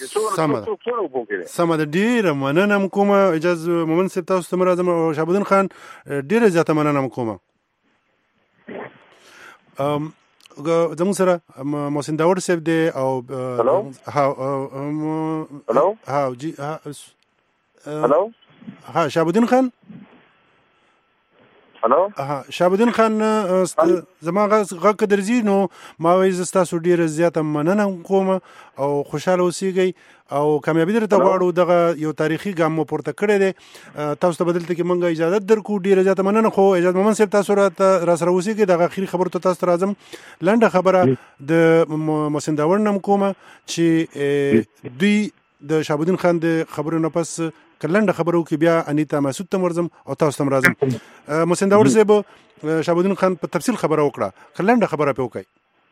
چې
سم د ډیره مننه کوم اجازه مومن صاحب تاسو ته راځم او شهابالدین خان ډیره زیاته مننه کوم زموږ سره محسن داور صاحب دی او ها جی
هلو
ها شهابالدین خان
هلو
شهاب الدین خان زما غږ درځي نو ما وایي زه ستاسو ډېره زیاته مننه کوم او خوشحاله اوسېږئ او کامیابي درته غواړو. دغه یو تاریخي ګام مو پورته کړی دی. تاسو ته بدلته کې مونږ اجازه درکو. ډېره زیاته مننه. خو اجازه مومن صاحب تاسو را سره اوسېږئ. دغه اخري خبرو ته تاسو ته راځم. لنډه خبره د محسن داور نه کومه چې دوی د شهاب الدین خان د خبرو نه پس کلنډه خبرو کې بیا انیتا مسعود ته ورځم او تاسو ته راځم. محسن داور صاحب شهاب الدین خان په تفصیل خبره وکړه. کلنډه خبره په وکړئ.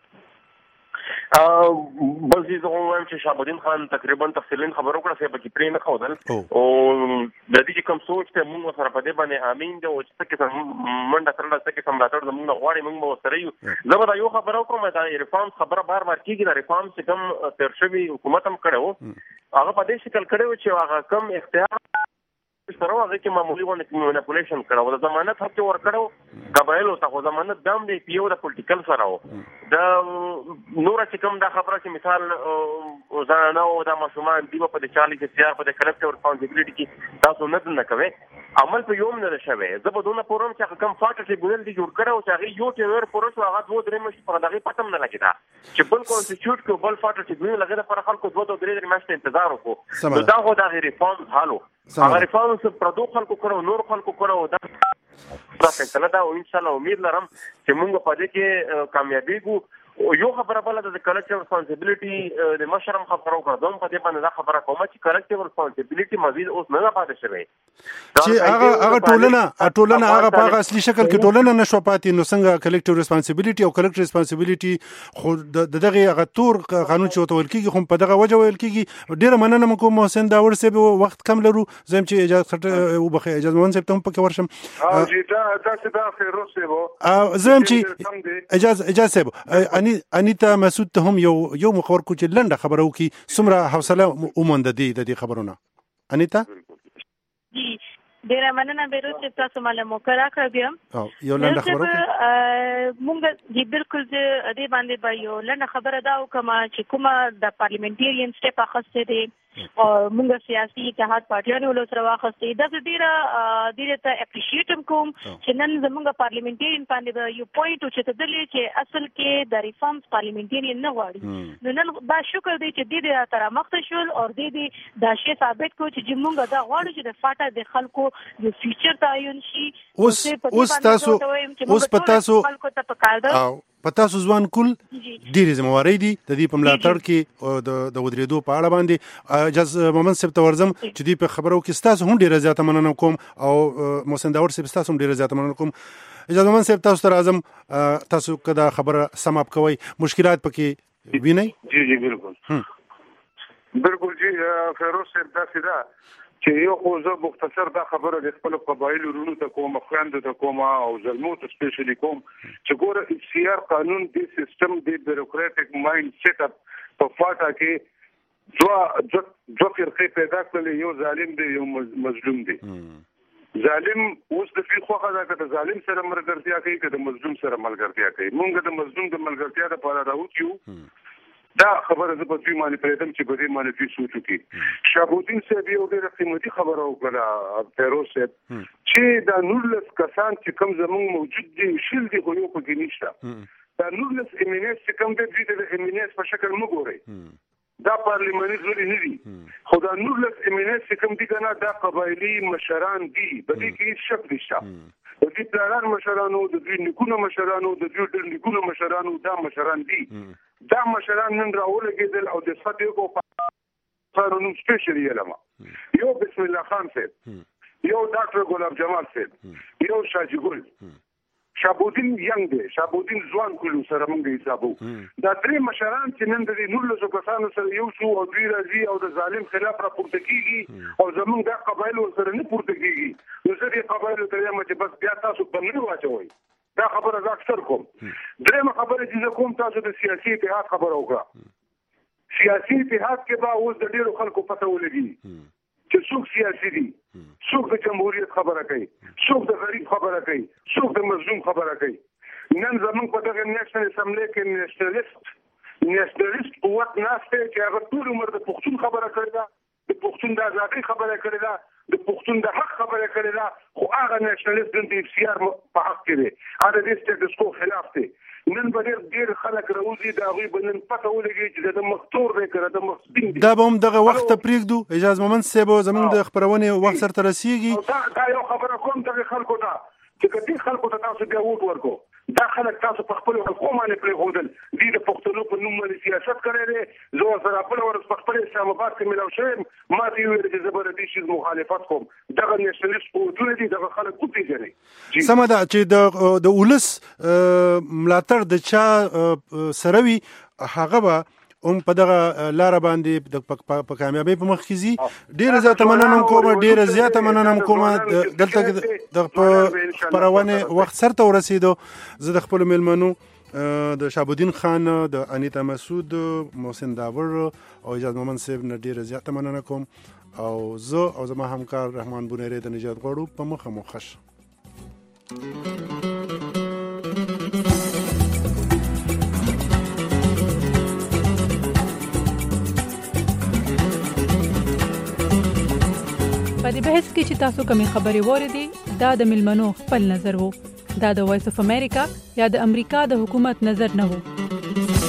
بل زه وایم چې شهاب الدین خان تقریبا تفصیلي خبرو کړه چې پکې پرې نه خودل او د دې کوم سوچ ته موږ سره په دې باندې امین دی او چې څه منډه کړل څه کې سم راټول زموږ غواړي موږ سره یو زبر یو خبرو کوم دا ریفارم خبره بار بار کیږي. دا ریفارم چې کوم تر شوی حکومت هم کړو هغه په دې شکل کړو چې هغه کم اختیار سره هغه کې معمولی ونه مانیپولیشن کړو. د ضمانت حق ور کړو قبایل او ته ضمانت دام دی پیو د پولیټیکل سره و د نور چې کوم دا خبره چې مثال زنانه او د ماشومان دی په د 40 اختیار په د کلکټیو ریسپانسیبিলিټي کې تاسو نه کوي عمل په یوم نه شوي. زبدونه پورم چې کوم فاټ ټریبونل دی جوړ کړو چې هغه یو ټیور پروس هغه 2-3 مش په دغه پتم نه لګیدا چې بل کانسټیټیوټ کو بل فاټ ټریبونل لګیدا پر خلکو 2-3 ماشته انتظار وکړو. دا هو د ریفارم حالو هغه ریفارم څخه پردو خلکو کړو نور خلکو کړو. دا فیصله ده او ان شاء الله امید لرم چې موږ په دې کې کامیابیږو. یو خبره بل د کلکټیو ریسپانسیبিলিټي د مشرم خبرو کړم په دې باندې دا خبره کوم چې کلکټیو ریسپانسیبিলিټي مزید اوس نه پاتې شوی
چې هغه ټولنه هغه په هغه اصلي شکل کې ټولنه نشو پاتې. نو څنګه کلکټیو ریسپانسیبিলিټي او کلکټیو ریسپانسیبিলিټي خو دغه هغه تور قانون چې وتول کیږي خو په دغه وجه ویل کیږي. ډیره مننه کوم محسن داور صاحب وخت کم لرو زم چې اجازه وبخې اجازه مون صاحب ته هم پکې ورشم.
دا فیروز صاحب
زم چې اجازه صاحب انیتا مسعود ته هم یو مخور کو چې لنډه خبرو کې سمره حوصله ومنده دي خبرونه. انیتا
جی ډیره مننه بیروز چې تاسو مال موکرا کړم.
یو لنډه خبرو
مونږ جی بالکل دې باندې به یو لنډه خبره دا وکم چې کومه د پارلیمنټریان سټیپ اخسته دي او موږ سیاسي اتحاد پارټیانو له سره واخستې دا ډیره ته اپریشیټم کوم چې نن زموږ پارلیمنټریان باندې یو پوینټ چې تدلې چې اصل کې د ریفارمز پارلیمنټریان نه غواړي. نو نن دا شکر دی چې دې تر مخته شول او دې دا شی ثابت کو چې موږ دا غواړو چې د فاټا د خلکو د فیوچر تعین شي.
اوس تاسو
خلکو ته پکاره
پتا سو ځوان کول ډیره ذمہواری دي د دې په ملاتړ کې د ودریدو په اړه باندې اجازه مومن صاحب ته ورځم چې دې په خبرو کې تاسو هم ډیره زیاته مننه کوم او محسن داور صاحب تاسو هم ډیره زیاته مننه کوم. اجازه مومن صاحب تاسو ته راځم. تاسو کدا خبره سم اپ کوي مشکلات پکې وینئ؟
جی بالکل جی فیروز صاحب دا سیده چې یو خو زه مختصر دا خبره د خپل قبایل ورونو ته کوم خويندو ته کوم او زلمو ته سپیشلی کوم چې ګوره سیار قانون دی سیستم دی بیوروکراټیک مایند سیټ اپ په فاټا کې جو فرقه پیدا کړل. یو ظالم دی یو مظلوم دی. ظالم اوس د فی خوخه دا کته ظالم سره مرګرتیا کوي کته مظلوم سره ملګرتیا کوي. مونږ د مظلوم د ملګرتیا لپاره راوځو. دا خبره زه په دې باندې پریدم چې په دې باندې فی سوچو کې شهاب الدین صاحب یو ډېر قیمتي خبره وکړه فیروز صاحب چې دا 19 کسان چې کوم زموږ موجود دي شل دي خو یو پکې نشته. دا 19 امینس چې کوم دي د امینس په شکل مو ګوري دا پارلیماني غړي نه دي خو دا 19 امینس چې کوم دي کنه دا قبایلی مشران دي په دې کې شک نشته. د دې پلان مشرانو د دې نکونو مشرانو د دې ډېر نکونو مشرانو دا مشران دي. دا مشران نن راولګېدل او د فتح کو قانون سپیشلی علما یو بسم الله خان صاحب یو ډاکټر ګلاب جمال صاحب یو شاجی ګل شهاب الدین ینګ دی شهاب الدین ځوان کولو سره موږ حسابو. دا درې مشران چې نن د 19 کسانو سره یو شو او دوی راځي او د ظالم خلاف راپورته کیږي او زموږ د قبایل سره نه پورته کیږي. نو زه د قبایل ته یم چې بس بیا تاسو باندې واچوي. دا خبره زه اکثر کوم. درېمه خبره چې زه کوم تاسو د سیاسي اتحاد خبره وکړه. سیاسي اتحاد کې به اوس د ډېرو خلکو پته ولګي چې څوک سیاسي دي څوک د جمهوریت خبره کوي څوک د غریب خبره کوي څوک د مظلوم خبره کوي. نن زموږ په دغه نېشنل اسمبلی کې نېشنلیست قوت ناشته چې هغه ټول عمر د پښتون خبره کوي د د پښتون د ازادۍ خبره کړې ده، د پښتون د حق خبره کړې ده، خو هغه نېشنلیست د اف سی آر په حق کې دی، هغه د سټیټس کو خلاف دی. نن به ډېر خلک راوځي د هغوی به نن پته ولګي چې د مختور دی که د مخسپین دی.
دا به هم دغه وخت ته پرېږدو. اجاز مومند صاحب زموږ د خپرونې وخت سرته رسېږي.
دا یو خبره کوم دغه خلکو ته چې که دې خلکو ته تاسو بیا ووټ ورکړو، دا خلک تاسو په خپلو حلقو باندې پرېښودل، دوی د پښتنو په نوم باندې سیاست کړی دی. زه ورسره بله ورځ په خپل اسلام آباد کې میلاو شوی یم، ما ته یې وویل چې زه به د دې شي مخالفت کوم. دغه نیشنلیست قوتونه دي، دغه خلک وپېژنئ.
سمه ده چې د ولس ملاتړ د چا سره وي، هغه به هم په دغه لاره باندې په کامیابۍ په مخ کې ځي. ډېره زیاته مننه کوم دلته د خپرونې وخت سرته ورسېدو. زه د خپلو میلمنو د شهابالدین خان، د انیتا مسعود، محسن داور او اجاز مومند صاحب نه ډېره زیاته مننه کوم، او زه او زما همکار رحمان بونیری د نجات غواړو په مخه مو ښه شه.
په دې بحث کې چې تاسو کومې خبرې واورېدې دا د میلمنو خپل نظر وو، دا د وایس اف امریکا یا د امریکا د حکومت نظر نه وو.